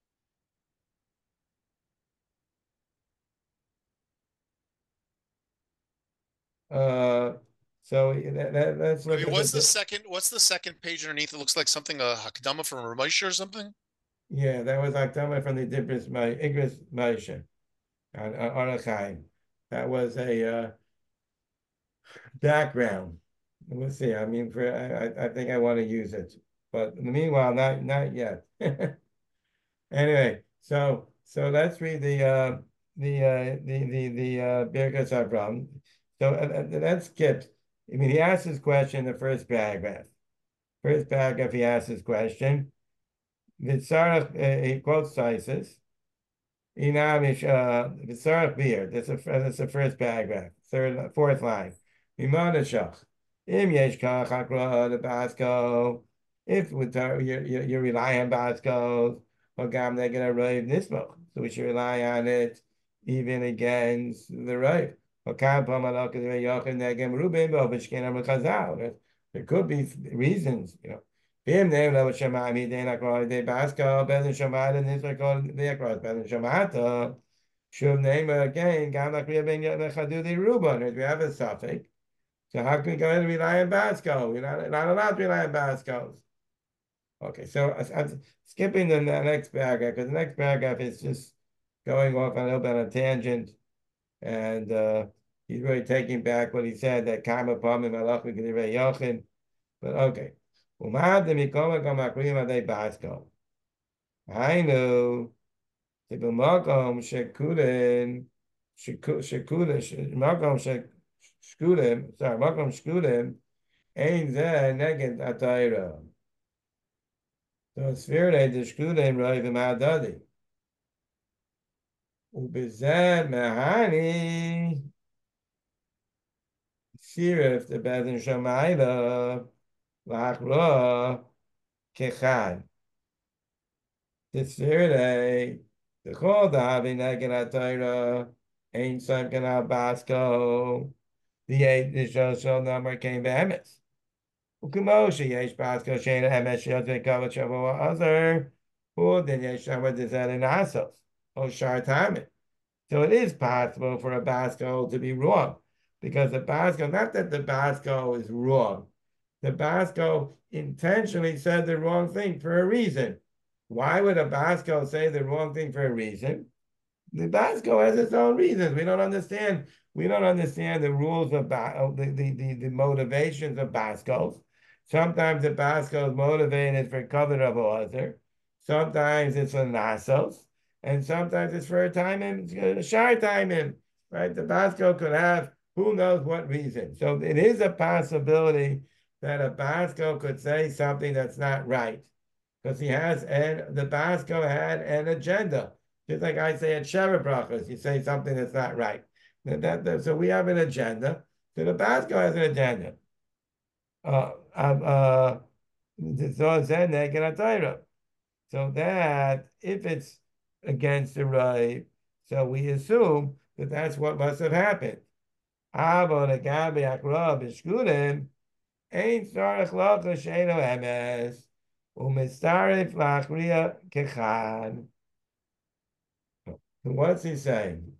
A: So that's
C: what. What's the second page underneath? It looks like something a Hakdama from Ramosha or something.
A: Yeah, that was Hakdama from the Igros Moshe on Arachaim. That was a background. We'll see. I mean, I think I want to use it, but meanwhile, not yet. Anyway, so let's read the Birkas Avram. So that's skipped. I mean, he asked his question in the first paragraph. First paragraph, he asked his question. He quotes Taisus. Inamish V'tzarech beer. That's the first paragraph, fourth line. Mimonashach. Im yesh kach hakra the Basco. If you rely on Bascos, or gam they're gonna rave nismoch. So we should rely on it even against the rave. There could be reasons, Bim name lo shemai de na kol de Basco ben shemai de nisra kol de akros ben shemata. Shuv name again gam la kriya ben chadu de ruban. We have a suffix. So how can we go ahead and rely on Basco? We're not allowed to rely on Bascos. Okay, so I'm skipping the next paragraph because the next paragraph is just going off on a little bit of a tangent, and he's really taking back what he said that Kama Pamim Malach Mikdivei Yochin. But okay. Umad de mikoma gamakrim adei Basco. Hainu tibumakom shekulim makom shekulim. Sorry, makom shekulim. Ein ze neged atayra. So sphere de shekulim roivim adadi. Ubizeh mehani. Sirif the bezin shamayla. Lachra kechad. Tisirei the chol davi neged atayra ein somken al Basco. The eight the shol number came behemoth. Ukumoshe yesh Basco shena emes shel kavach shavo other. Or then yesh shava dezel in asos. O shar tamid. So it is possible for a Basco to be wrong, because the Basco, not that the Basco is wrong. The Basco intentionally said the wrong thing for a reason. Why would a Basco say the wrong thing for a reason? The Basco has its own reasons. We don't understand the rules of the motivations of Bascos. Sometimes the Basco is motivated for cover of other. Sometimes it's for nasos, and sometimes it's for a time and shar time. Right? The Basco could have who knows what reason. So it is a possibility that a Basco could say something that's not right, because the Basco had an agenda. Just like I say at Sheva Brachos, you say something that's not right. So we have an agenda. So the Basco has an agenda. So that if it's against the right, so we assume that that's what must have happened. Ain't sarach lacha sheino emes umistarif lachria kechad. What's he saying?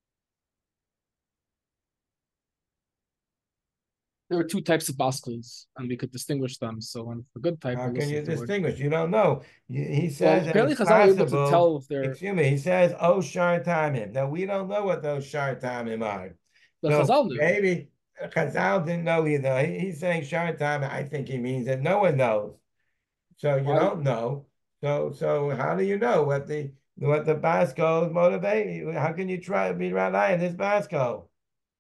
H: There are two types of Bascos, and we could distinguish them. So, when the good type,
A: how can you distinguish? You don't know. He says
H: well, apparently Chazal are able to tell if they're.
A: Excuse me. He says, "Oh, shar tamim." Now we don't know what those shar tamim are.
H: The Chazal knew.
A: Maybe Chazal didn't know either. He's saying shar tamim. I think he means that no one knows. So you don't know. So how do you know what the Basco is motivating? How can you try to be right in this Basco?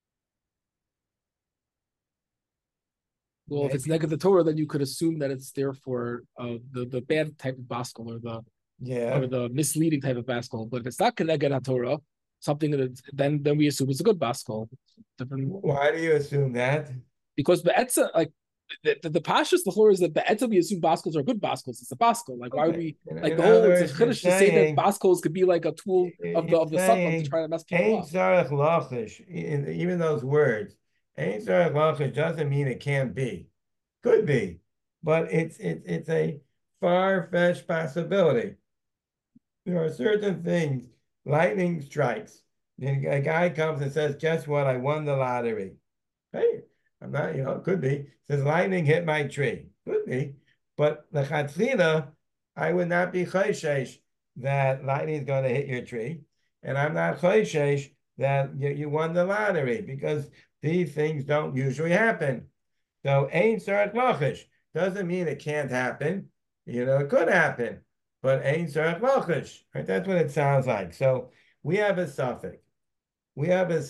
H: Well, if it's negative the Torah, then you could assume that it's there for the bad type of Basco or the misleading type of Basco. But if it's not connected Torah, something that then we assume it's a good Basco.
A: Why do you assume that?
H: Because the Etza, like the Pashas, the Torah is that the Etza we assume Bascos are good Bascos. It's a Basco. Like why are we like the whole it's a chiddush to say that Bascos could be like a tool of the Satan to try to mess people up.
A: Even those words. Ein sarach lachish doesn't mean it can't be. Could be. But it's a far-fetched possibility. There are certain things, lightning strikes. A guy comes and says, guess what? I won the lottery. Hey, I'm not, it could be. Says lightning hit my tree. Could be. But the chatzila, I would not be chayshesh that lightning is going to hit your tree. And I'm not chayshesh that you won the lottery, because these things don't usually happen. So ein sarach lachish doesn't mean it can't happen. It could happen, but ein sarach lachish. Right? That's what it sounds like. So we have a suffix. Who's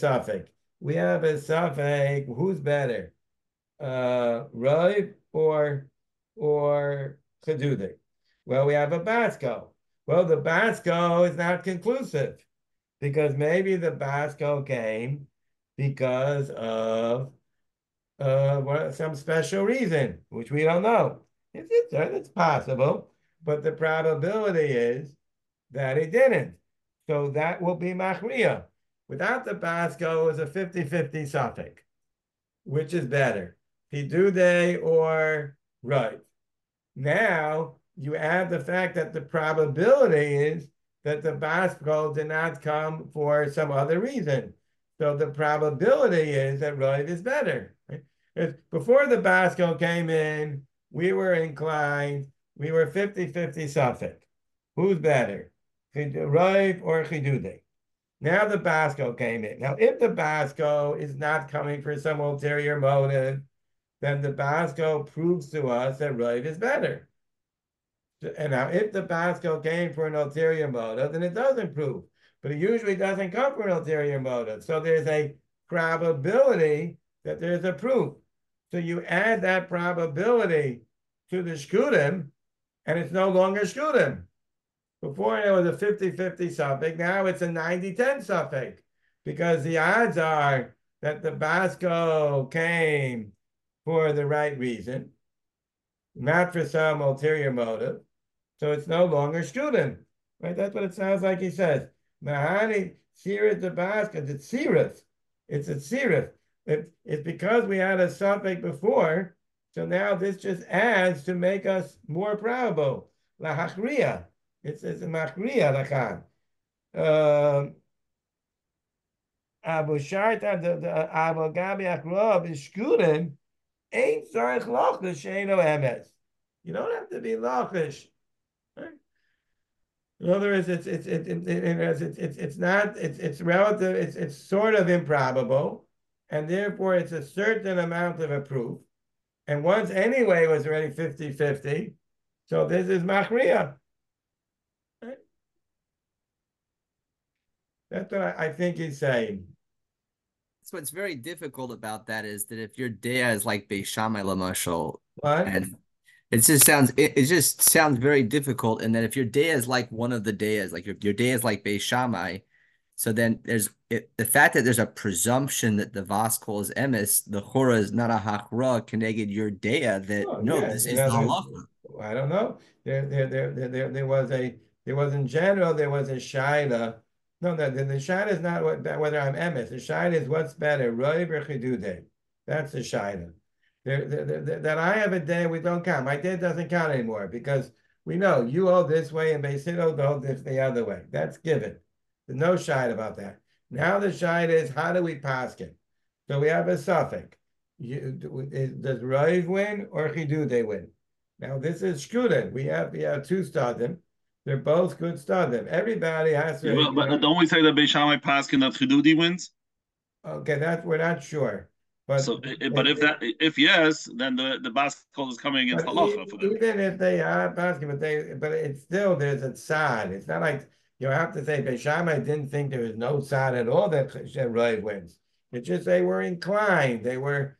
A: better? Rav or Chedudik? Well, we have a Basco. Well, the Basco is not conclusive because maybe the Basco came because of some special reason, which we don't know. It's possible, but the probability is that it didn't. So that will be Machriya. Without the Basco, it's a 50-50 suffix. Which is better, Hidude or right? Now you add the fact that the probability is that the Basco did not come for some other reason. So the probability is that right is better. Right? Before the Basco came in, we were inclined, we were 50-50 suffix. Who's better, right or Hidude? Now the Basco came in. Now, if the Basco is not coming for some ulterior motive, then the Basco proves to us that right is better. And now, if the Basco came for an ulterior motive, then it doesn't prove. But it usually doesn't come for an ulterior motive. So there's a probability that there's a proof. So you add that probability to the shkudim, and it's no longer shkudim. Before it was a 50-50 suffix. Now it's a 90-10 suffix because the odds are that the Basco came for the right reason, not for some ulterior motive. So it's no longer shkudim, right? That's what it sounds like he says. Mahani Sirith the Basco, it's Sirith. It's a Sirith. It's because we had a suffix before, so now this just adds to make us more probable. La Hachriya. It's a machriya lakan. Abu Sharta the Abu Gabi Akrov is shkudim ain't sarich lachish sheino emes. You don't have to be lachish. Right? In other words, it's not it's relative. It's sort of improbable, and therefore it's a certain amount of a proof. And once anyway it was already 50-50, so this is machriya. That's what I think he's saying.
E: So what's very difficult about that is that if your dea is like Beis Shammai Lamashal,
A: What?
E: and it just sounds very difficult. And that if your dea is like one of the deas, like your dea is like Beis Shammai, so then the fact that there's a presumption that the Vaskol is emes, the chora is not a hachra connected your dea that this is the halacha.
A: I don't know. There was in general there was a shaila. No, the shaila is not whether I'm emes. The shaila is what's better, roiv or chidude. That's the shaila. That I have a day we don't count. My day doesn't count anymore because we know you hold this way and Beis Hillel hold this the other way. That's given. There's no shayla about that. Now the shayla is how do we paskin? So we have a suffix. Does roiv win or chidude win? Now this is shkudim. We have two stadim. They're both good stadim. Everybody has to.
B: Yeah, but don't we say that Beis Shammai paskin that Chidudi wins?
A: Okay, we're not sure. But
B: so, if yes, then the basketball is coming against halacha for them.
A: Even if they are basketball, but it's still there's a tzad. It's not like you have to say Beis Shammai didn't think there was no tzad at all that Roiv wins. It's just they were inclined. They were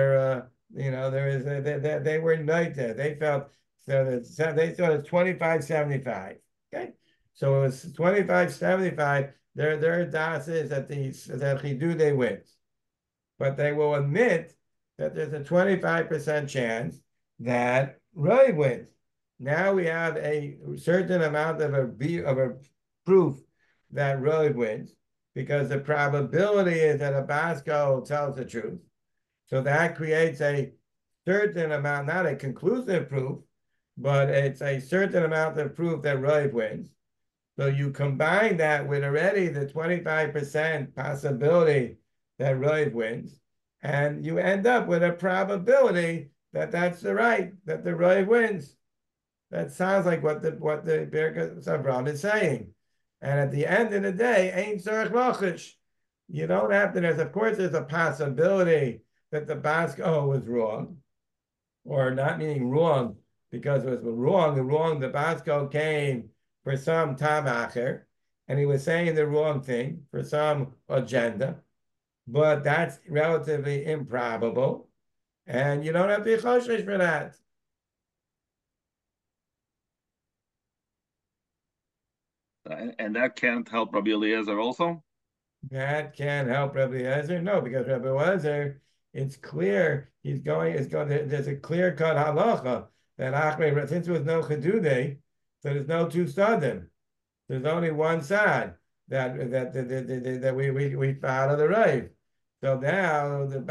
A: there is they were noiter. They felt so that they thought it's 25-75. Okay, so it was 25-75. Their das is that Chidude wins. But they will admit that there's a 25% chance that Roy wins. Now we have a certain amount of a proof that Roy wins because the probability is that a Basco tells the truth. So that creates a certain amount, not a conclusive proof, but it's a certain amount of proof that Roy wins. So you combine that with already the 25% possibility that Roiv wins, and you end up with a probability that that's the right, that the Roiv wins. That sounds like what the Birkas Avram is saying. And at the end of the day, ain't tzarich lachish. You don't have to. There's a possibility that the Basco was wrong, or not meaning wrong because it was wrong. The Basco came for some tam acher, and he was saying the wrong thing for some agenda. But that's relatively improbable, and you don't have to be choshesh for that.
B: And that can't help Rabbi Eliezer also?
A: That can't help Rabbi Eliezer? No, because Rabbi Eliezer, it's clear there's a clear-cut halacha that Achmei, since there was no Chedude, so there's no two sadim. There's only one side that we follow the right. So now the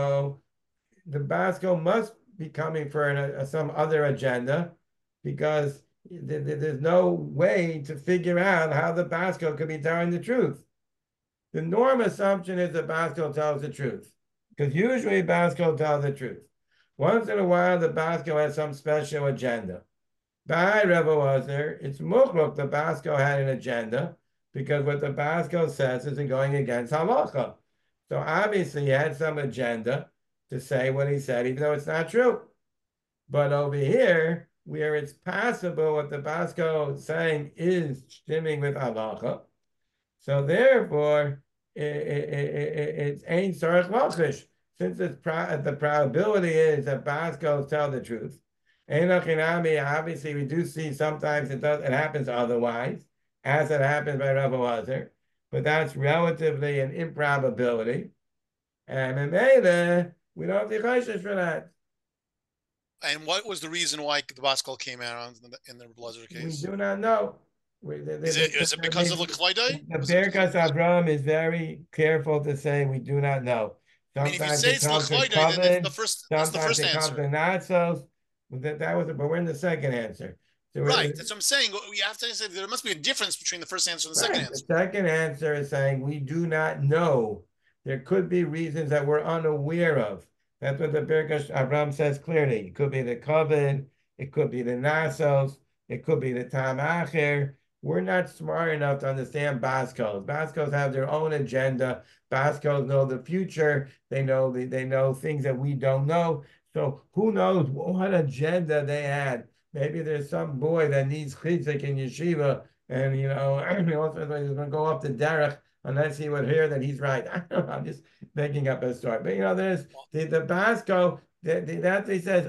A: Basco must be coming for some other agenda, because there's no way to figure out how the Basco could be telling the truth. The norm assumption is that Basco tells the truth, because usually Basco tells the truth. Once in a while, the Basco has some special agenda. By Rebbe Eliezer, it's muchlok the Basco had an agenda, because what the Basco says isn't going against halacha. So obviously he had some agenda to say what he said, even though it's not true. But over here, where it's possible what the Basco is saying is stimming with halacha, so therefore it's ain't sarach lachish, since the probability is that Bascos tell the truth. Obviously, we do see sometimes it happens otherwise, as it happens by Rebbe Eliezer, but that's relatively an improbability. And in Mele, we don't have the chayshish for that.
C: And what was the reason why the Baskel came out in the Rebbe Eliezer case?
A: We do not know.
C: Is it because of the Klaidai?
A: The Birkas Avram is very careful to say we do not know.
C: Sometimes if you say it's Klaidai, then that's the first answer.
A: But we're in the second answer. So
C: right, that's what I'm saying. We have to say there must be a difference between the first answer and the second answer.
A: The second answer is saying we do not know. There could be reasons that we're unaware of. That's what the Birkas Avram says clearly. It could be the Kavod, it could be the Nasos, it could be the Tam Acher. We're not smart enough to understand Bascos. Bascos have their own agenda. Bascos know the future. They know things that we don't know. So who knows what agenda they had? Maybe there's some boy that needs chizuk in yeshiva, and he's going to go up to derech unless he would hear that he's right. I don't know, I'm just making up a story. But there's the Basco that he says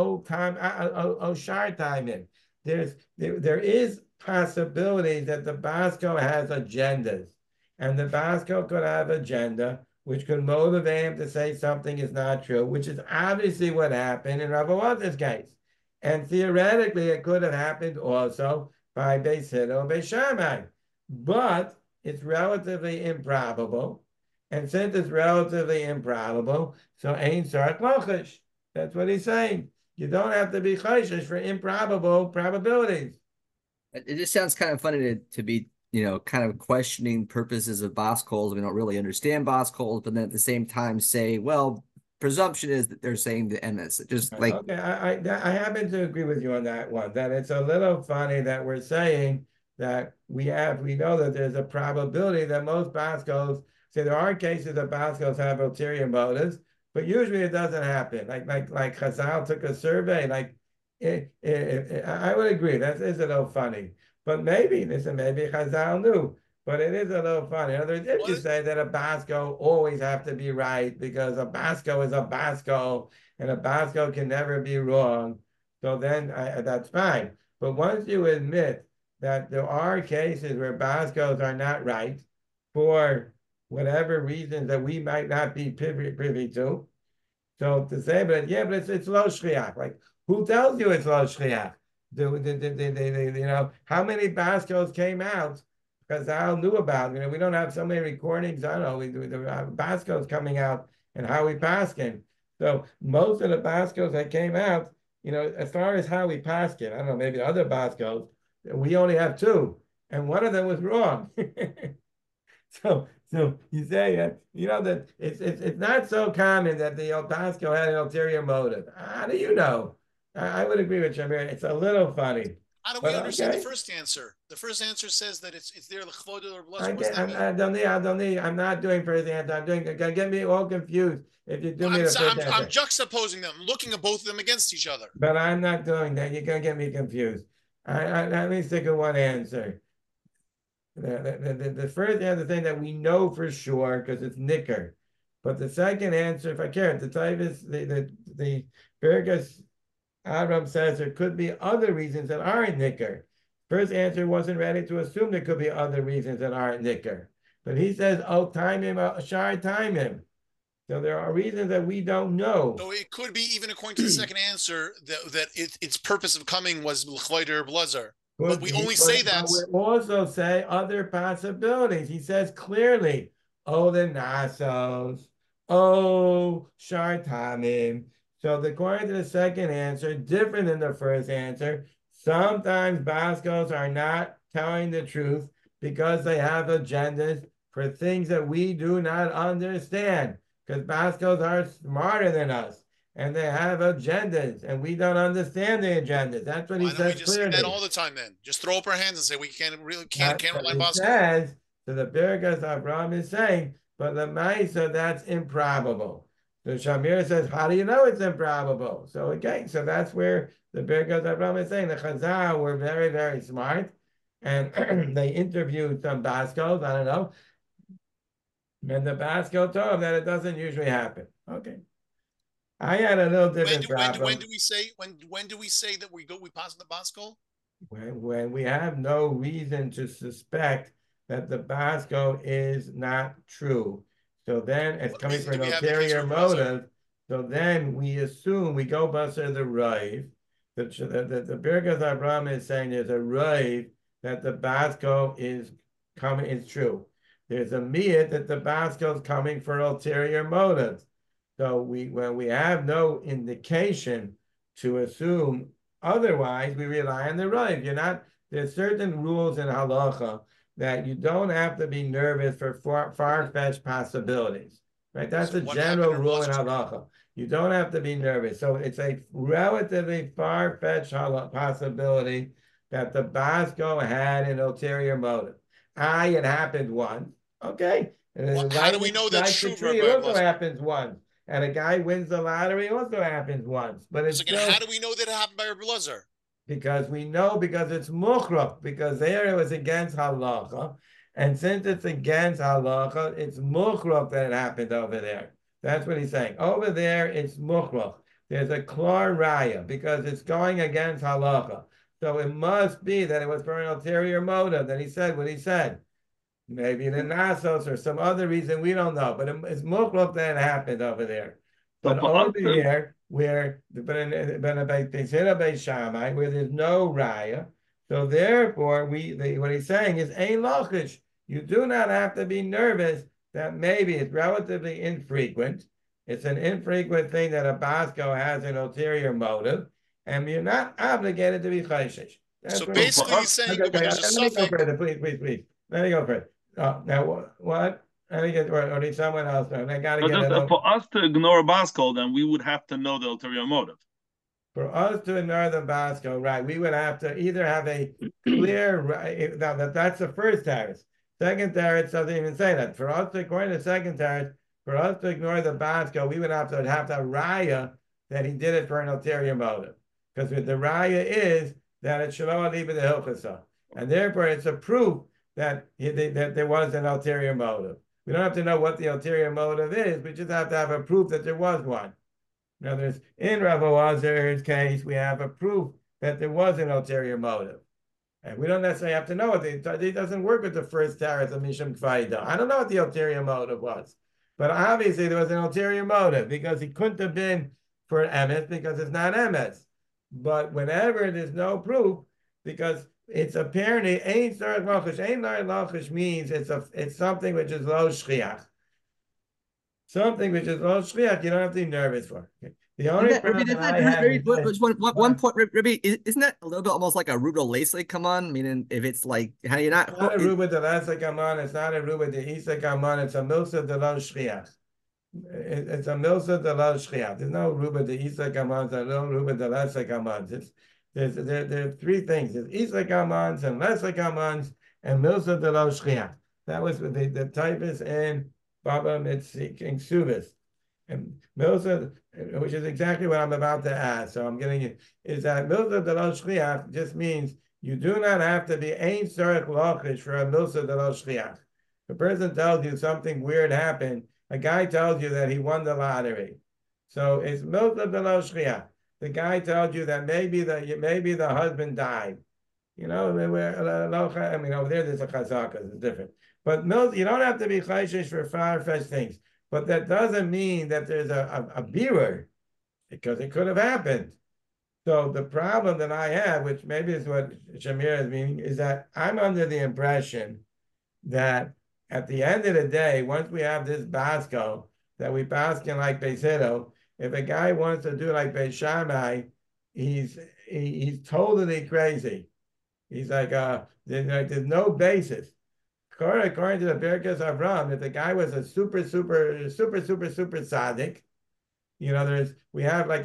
A: shar time in. There is possibilities that the Basco has agendas, and the Basco could have agenda which could motivate him to say something is not true, which is obviously what happened in Rabbi Eliezer case. And theoretically, it could have happened also by Beis Hillel and Beis Shammai. But it's relatively improbable. And since it's relatively improbable, so ain't sarach lachish. That's what he's saying. You don't have to be chayshish for improbable probabilities.
E: It just sounds kind of funny to be, kind of questioning purposes of Bascols. We don't really understand Bascols, but then at the same time say, well, presumption is that they're saying the emes. Just like
A: okay, I happen to agree with you on that one. That it's a little funny that we're saying that we know that there's a probability that most Bascos say there are cases that Bascos have ulterior motives, but usually it doesn't happen. Like Chazal took a survey. I would agree that is a little funny, but maybe Chazal knew. But it is a little funny. In other words, if you say that a Basco always have to be right because a Basco is a Basco and a Basco can never be wrong, so then that's fine. But once you admit that there are cases where Bascos are not right for whatever reasons that we might not be privy to, so to say, but it's lo shliach. Like, who tells you it's lo shliach? How many Bascos came out? Because Al knew about, we don't have so many recordings. I don't know, the Bascos coming out and how we paskin. So most of the Bascos that came out, as far as how we paskin, I don't know, maybe the other Bascos, we only have two, and one of them was wrong. So you say that it's not so common that the Basco had an ulterior motive. How do you know? I would agree with Shamir. It's a little funny.
C: How do we understand the first answer? The first answer says that it's there.
A: I'm not doing first answer. I'm doing. Get me all confused if you do me the first answer.
C: I'm juxtaposing them, looking at both of them against each other.
A: But I'm not doing that. You're gonna get me confused. Let me stick with one answer. The first answer thing that we know for sure because it's nicker, but the second answer, if I care, the type is the Birkas Avram says there could be other reasons that aren't nicker. First answer wasn't ready to assume there could be other reasons that aren't nicker. But he says, oh, time him, shar time him. So there are reasons that we don't know.
C: So it could be, even according to the second answer, that its purpose of coming was l'chleider blazer. But we only say that.
A: We also say other possibilities. He says clearly, oh, the nasos, oh, shar tamim. So according to the second answer, different than the first answer, sometimes Bascos are not telling the truth because they have agendas for things that we do not understand. Because Bascos are smarter than us, and they have agendas, and we don't understand the agendas. That's what he says clearly. Why don't we just say
C: that all the time then? Just throw up our hands and say we can't rely on Bascos.
A: Says, so the Birkas Avraham is saying, but the Maisa, that's improbable. So Shamir says, how do you know it's improbable? So again, so that's where the Birkas Avraham is saying the Chazal were very, very smart, and they interviewed some Bascos, I don't know, and the Basco told him that it doesn't usually happen. Okay. I had a little different problem.
C: When do we say that we pass the Basco?
A: When we have no reason to suspect that the Basco is not true. So then it's coming from an ulterior motive. So then we assume, we go busser the Rav. The Birkas Avraham is saying there's a Rav that the Basco is true. There's a miyat that the Basco is coming for ulterior motives. So when we have no indication to assume otherwise, we rely on the Rav. There's certain rules in halacha that you don't have to be nervous for far-fetched possibilities, right? That's a general rule in halacha. You don't have to be nervous. So it's a relatively far-fetched possibility that the Basco had an ulterior motive. It happened once. Okay.
C: How do we know that's true?
A: It also happens once. And a guy wins the lottery, also happens once. But it's
C: how do we know that it happened by Rabbi Elazar?
A: Because we know, because it's mukhrach, because there it was against halacha. And since it's against halacha, it's mukhrach that it happened over there. That's what he's saying. Over there, it's mukhrach. There's a klar raya, because it's going against halacha. So it must be that it was for an ulterior motive that he said what he said. Maybe the Nasos or some other reason, we don't know. But it's mukhlok that happened over there. But over here, where there's no raya, so therefore what he's saying is ein lachish. You do not have to be nervous that maybe it's relatively infrequent. It's an infrequent thing that a Basco has an ulterior motive, and you're not obligated to be chayshish.
C: So basically, he's saying that there's a suffix.
A: Please. Let me go further. Now what? I think it's or someone else. I gotta get
B: for us to ignore Basco, then we would have to know the ulterior motive.
A: For us to ignore the Basco, right? We would have to either have a clear. That's the first teretz. Second teretz doesn't even say that. For us to, according to the second teretz, for us to ignore the Basco, we would have to raya that he did it for an ulterior motive, because the raya is that it shelo aliba the hilchasa, and therefore it's a proof that there was an ulterior motive. We don't have to know what the ulterior motive is. We just have to have a proof that there was one. Now, in Rav Elazar's case, we have a proof that there was an ulterior motive. And we don't necessarily have to know it. It doesn't work with the first teretz of Mishum Kvaida. I don't know what the ulterior motive was. But obviously, there was an ulterior motive, because he couldn't have been for emes, because it's not emes. But whenever there's no proof, because it's apparently ain't tzarich lachish. Ain't lachish means it's something which is lo shchiach. Something which is lo shchiach, you don't have to be nervous for. Okay. The only problem I have
E: one point, Rabbi, isn't that a little bit almost like a ruba lesle come on? Meaning, if it's like, how do you not?
A: It's not a ruba de lesle come on. It's not a ruba de isa come on. It's a milsa de lo shchiach. It's a milsa de lo shchiach. There's no ruba de isa come on. There's no ruba de lesle come on. There are three things. There's Isla Gamans and Lesla Gamans and Milsa de lo Shchiach. That was the typhus in Baba Mitzik in Suvis. And Milsa, which is exactly what I'm about to ask, so I'm getting it, is that Milsa de lo Shchiach just means you do not have to be ein tzarich lachish for a Milsa de lo Shchiach. A person tells you something weird happened, a guy tells you that he won the lottery. So it's Milsa de lo Shchiach. The guy tells you that maybe the husband died. you know, I mean, over there's a chazaka, it's different. But no, you don't have to be chayshish for far-fetched things. But that doesn't mean that there's a birur, because it could have happened. So the problem that I have, which maybe is what Shamir is meaning, is that I'm under the impression that at the end of the day, once we have this basco, that we basking like Beis Hillel, if a guy wants to do like Beis Shammai, he's totally crazy. He's like, there's no basis. According to the Birkas Avram, if the guy was a super tzaddik, you know, we have like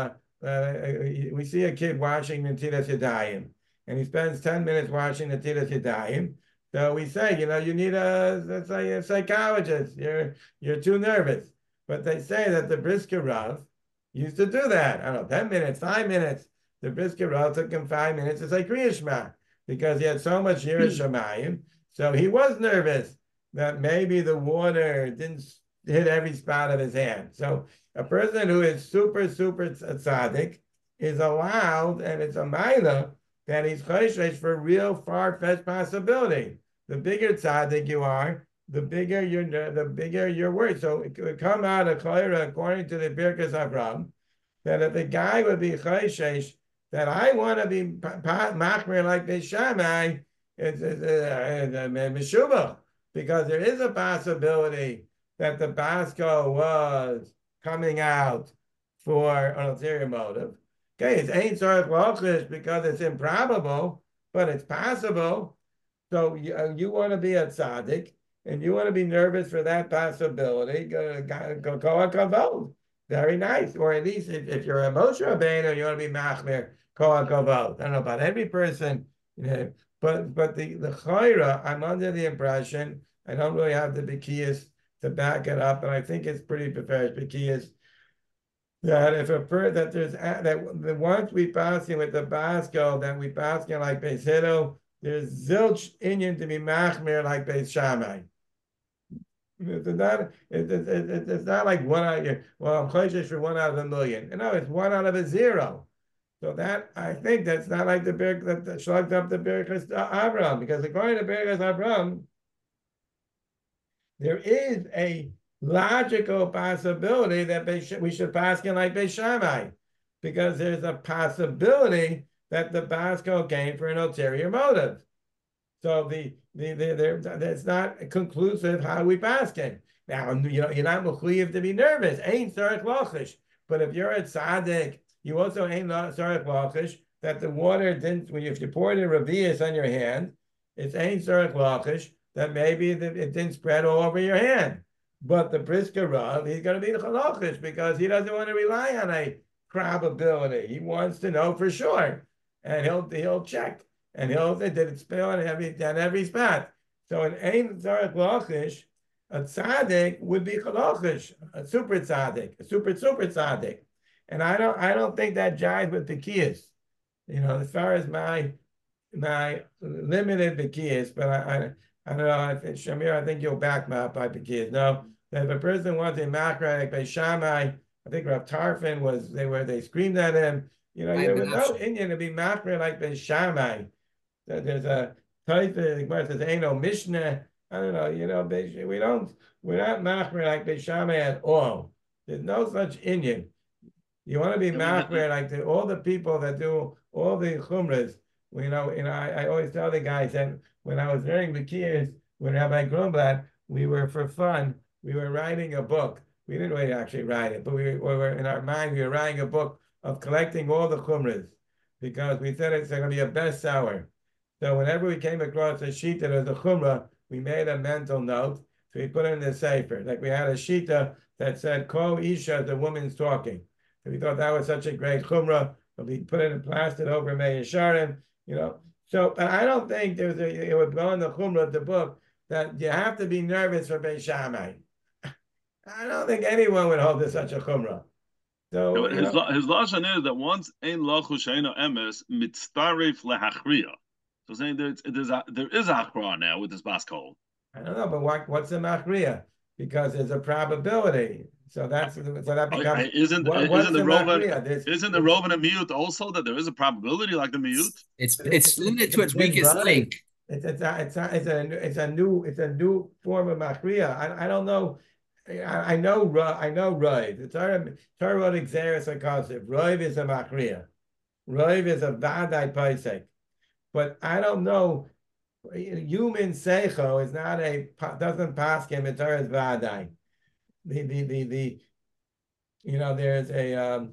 A: we see a kid washing Netilas Yadayim, and he spends 10 minutes washing Netilas Yadayim. So we say, you know, you need a psychologist. You're too nervous. But they say that the Brisker Rav used to do that. I don't know, 10 minutes, 5 minutes. The Brisker Rav took him 5 minutes to say Kriya Shema, because he had so much Yiras Shamayim. So he was nervous that maybe the water didn't hit every spot of his hand. So a person who is super tzaddik is allowed, and it's a maila, that he's chayshish for real far-fetched possibility. The bigger tzaddik you are, the bigger your word. So it would come out of Chayra, according to the Birkas Avram, that if a guy would be chayshish, that I want to be machmir like Beis Shammai, it's meshubah, because there is a possibility that the basco was coming out for an ulterior motive. Okay, it's ain't tzarich lochish because it's improbable, but it's possible. So you want to be a tzaddik, and you want to be nervous for that possibility. Go kavod. Very nice. Or at least if you're a Moshe Rabbeinu, you want to be machmir kol kavod. I don't know about every person, you know, but the chayra, I'm under the impression, I don't really have the bikiyas to back it up, and I think it's pretty prepared bikiyas, that if that once we passing with the basco, that we passing like Beis Hillel, there's zilch inyan to be machmir like Beis Shammai. It's not like one out of I'm chayshish for 1 out of a million. No, it's 1 out of a 0. So that, I think that's not like the Birk that shlugged up the Birkas Avram, because according to Birkas Avram, there is a logical possibility that we should paskin like Beis Shammai, because there's a possibility that the basco came for an ulterior motive. So that's not conclusive how we paskin. Now, you know, you're not mechuyev to be nervous. Ain't tzarich lochish. But if you're a tzaddik, you also ain't tzarich lochish that the water didn't, if you poured a revius on your hand, it's ain't tzarich lochish that maybe it didn't spread all over your hand. But the Brisker Rav, he's going to be the chalochish because he doesn't want to rely on a probability. He wants to know for sure, and he'll check, and did it spill on every spot. So an ein tzarich lochish, a tzaddik would be chalochish, a super tzaddik, a super tzaddik, and I don't think that jives with Bekiyas. You know, as far as my limited Bekiyas, but I don't know, Shamir, I think you'll back me up by Bekiyas. No, if a person wants a machra like Beis Shammai, I think Rav Tarfon they screamed at him. You know, there was no Indian to be machra like Beis Shammai. There's a type that says ain't no Mishnah. I don't know. You know, we're not machra like Beis Shammai at all. There's no such Indian. You want to be machra like all the people that do all the chumras. You know, I always tell the guys that when I was learning Bekiyas with Rabbi Grumblat, we were for fun. We were writing a book. We didn't really actually write it, but we were in our mind. We were writing a book of collecting all the chumras because we said it's going to be a bestseller. So whenever we came across a shita as a chumrah, we made a mental note. So we put it in the sefer. Like we had a shita that said "Ko Isha," the woman's talking. So we thought that was such a great chumrah. So we put it in plastered over Meir Sharim. You know, so but I don't think it would go in the chumrah of the book that you have to be nervous for Beis Shammai. I don't think anyone would hold to such a chumrah. So
B: his lashon is that once ein lachush eino emes mitztarif lehachriya. So saying there is a hachra now with this baskol.
A: I don't know, but what's the machriya? because there's a probability. So that becomes
B: isn't the
A: machriya?
B: Isn't the Rov and a Miyut also that there is a probability like the Miyut?
E: It's limited to its weakest link.
A: It's a new form of machriya. I don't know. I know Rav. The Torah wrote Xeris HaKosef. Rav is a machriya. Rav is a vadai paisek. But I don't know. Human seicho is not doesn't pass him. It's Torah's vadai. There's a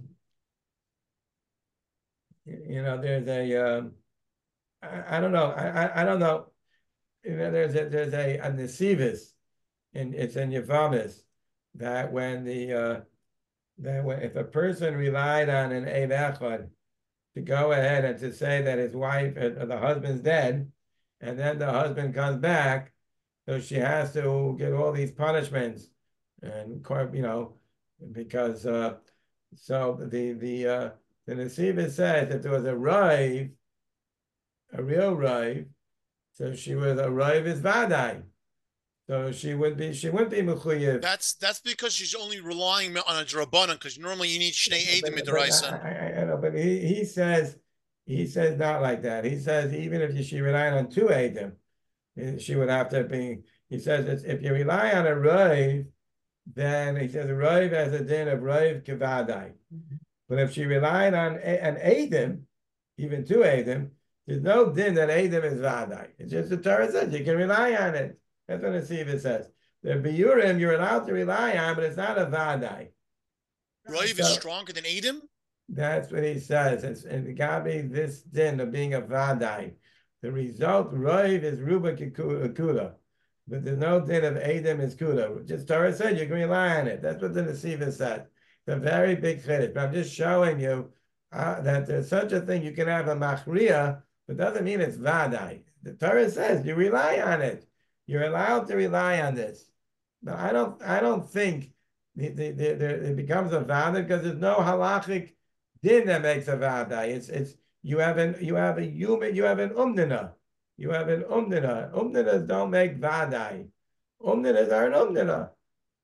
A: I don't know. I don't know. There's a nesivis, it's in Yavamis, that when if a person relied on an Eid Echad to go ahead and to say that his wife or the husband's dead, and then the husband comes back, so she has to get all these punishments, and because so the nesivis says that there was a Rav, a real Rav, so she was a Rav is vadai. So she wouldn't be mechuyev.
C: That's because she's only relying on a drabanan, because normally you need shnei edim midaraisa.
A: I know, but he says not like that. He says even if she relied on two edim, she would have to be. He says if you rely on a Rav, then he says a Rav has a din of Rav kevadai. But if she relied on an edim, even two edim, there's no din that edim is vadai. It's just the Torah says you can rely on it. That's what the Siva says. The Biyurim you're allowed to rely on, but it's not a vadai.
C: Rav is stronger than edim?
A: That's what he says. And Gabi, this din of being a vadai. The result, Rav is ruba kuda. But there's no din of edim is kuda. Just Torah said you can rely on it. That's what the Siva said. It's a very big chiddush. But I'm just showing you that there's such a thing. You can have a machriya, but doesn't mean it's vadai. The Torah says you rely on it. You're allowed to rely on this. But I don't think it becomes a vadai because there's no halachic din that makes a vadai. You have an umdina. You have an umdina. Umdinas don't make vadai. Umdinas are an umdina.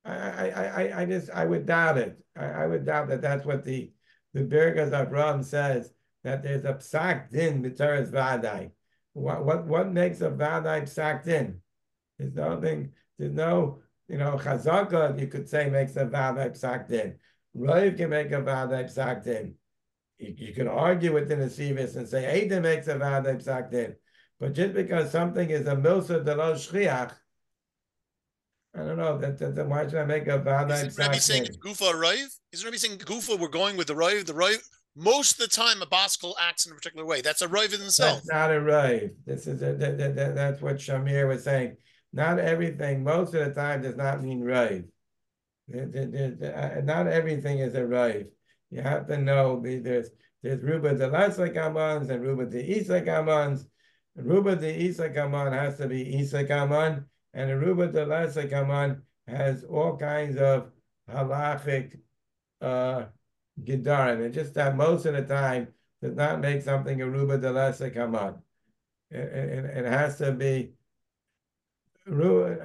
A: I would doubt it. I would doubt that that's what the Birkas Avram says, that there's a psak din b'teres vadai. What makes a vadai psak din? There's no chazaka you could say makes a vadai psak din. Rav can make a vadai psak din. You can argue with the nesivis and say Edim makes a vadai psak din. But just because something is a milsa de lo shchiach, I don't know that why should I make a vadai psak din?
C: Isn't Rabbi saying it's Gufa Rav? Isn't Rabbi saying Gufa we're going with the Rav? The Rav, most of the time a Baskel acts in a particular way. That's a Rav in himself.
A: That's not a Rav. This is that's what Shamir was saying. Not everything, most of the time, does not mean Rav. Not everything is a Rav. You have to know there's Ruba de Lasek Amans and Ruba de Isak Amans. Ruba de Isak Aman has to be Isak Aman, and a Ruba de Lasek Aman has all kinds of halachic gedarim. And just that most of the time does not make something a Ruba de Lasek Aman. It has to be. We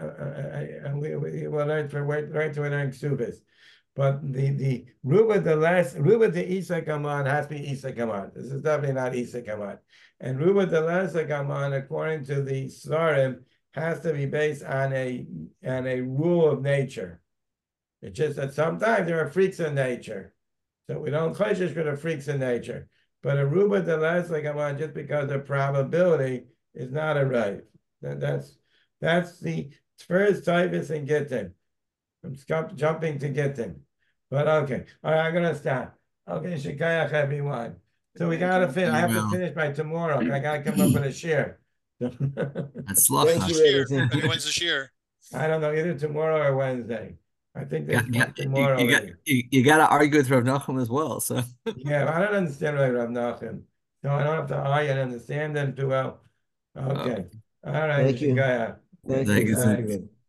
A: will learn to learn Ksubis. But the Ruba de Isak Aman has to be Isak Aman. This is definitely not Isak Aman. And Ruba de Lasek Aman, according to the Svarim, has to be based on a rule of nature. It's just that sometimes there are freaks in nature. So we don't choshesh for the freaks in nature. But a Ruba de Lasek Aman, just because of probability, is not a right. That's the first typhus in Gittin. I'm jumping to Gittin. But okay. All right, I'm going to stop. Okay, shikayach everyone. So we got to finish. I have to finish by tomorrow. I got to come up with a share.
E: That's
C: When's the share?
A: I don't know, either tomorrow or Wednesday. I think that's tomorrow.
E: You got to argue with Rav Nachum as well. So
A: yeah, I don't understand Rav Nachum. So I don't have to argue and understand them too well. Okay. All right.
I: Thank you.
A: Thank you.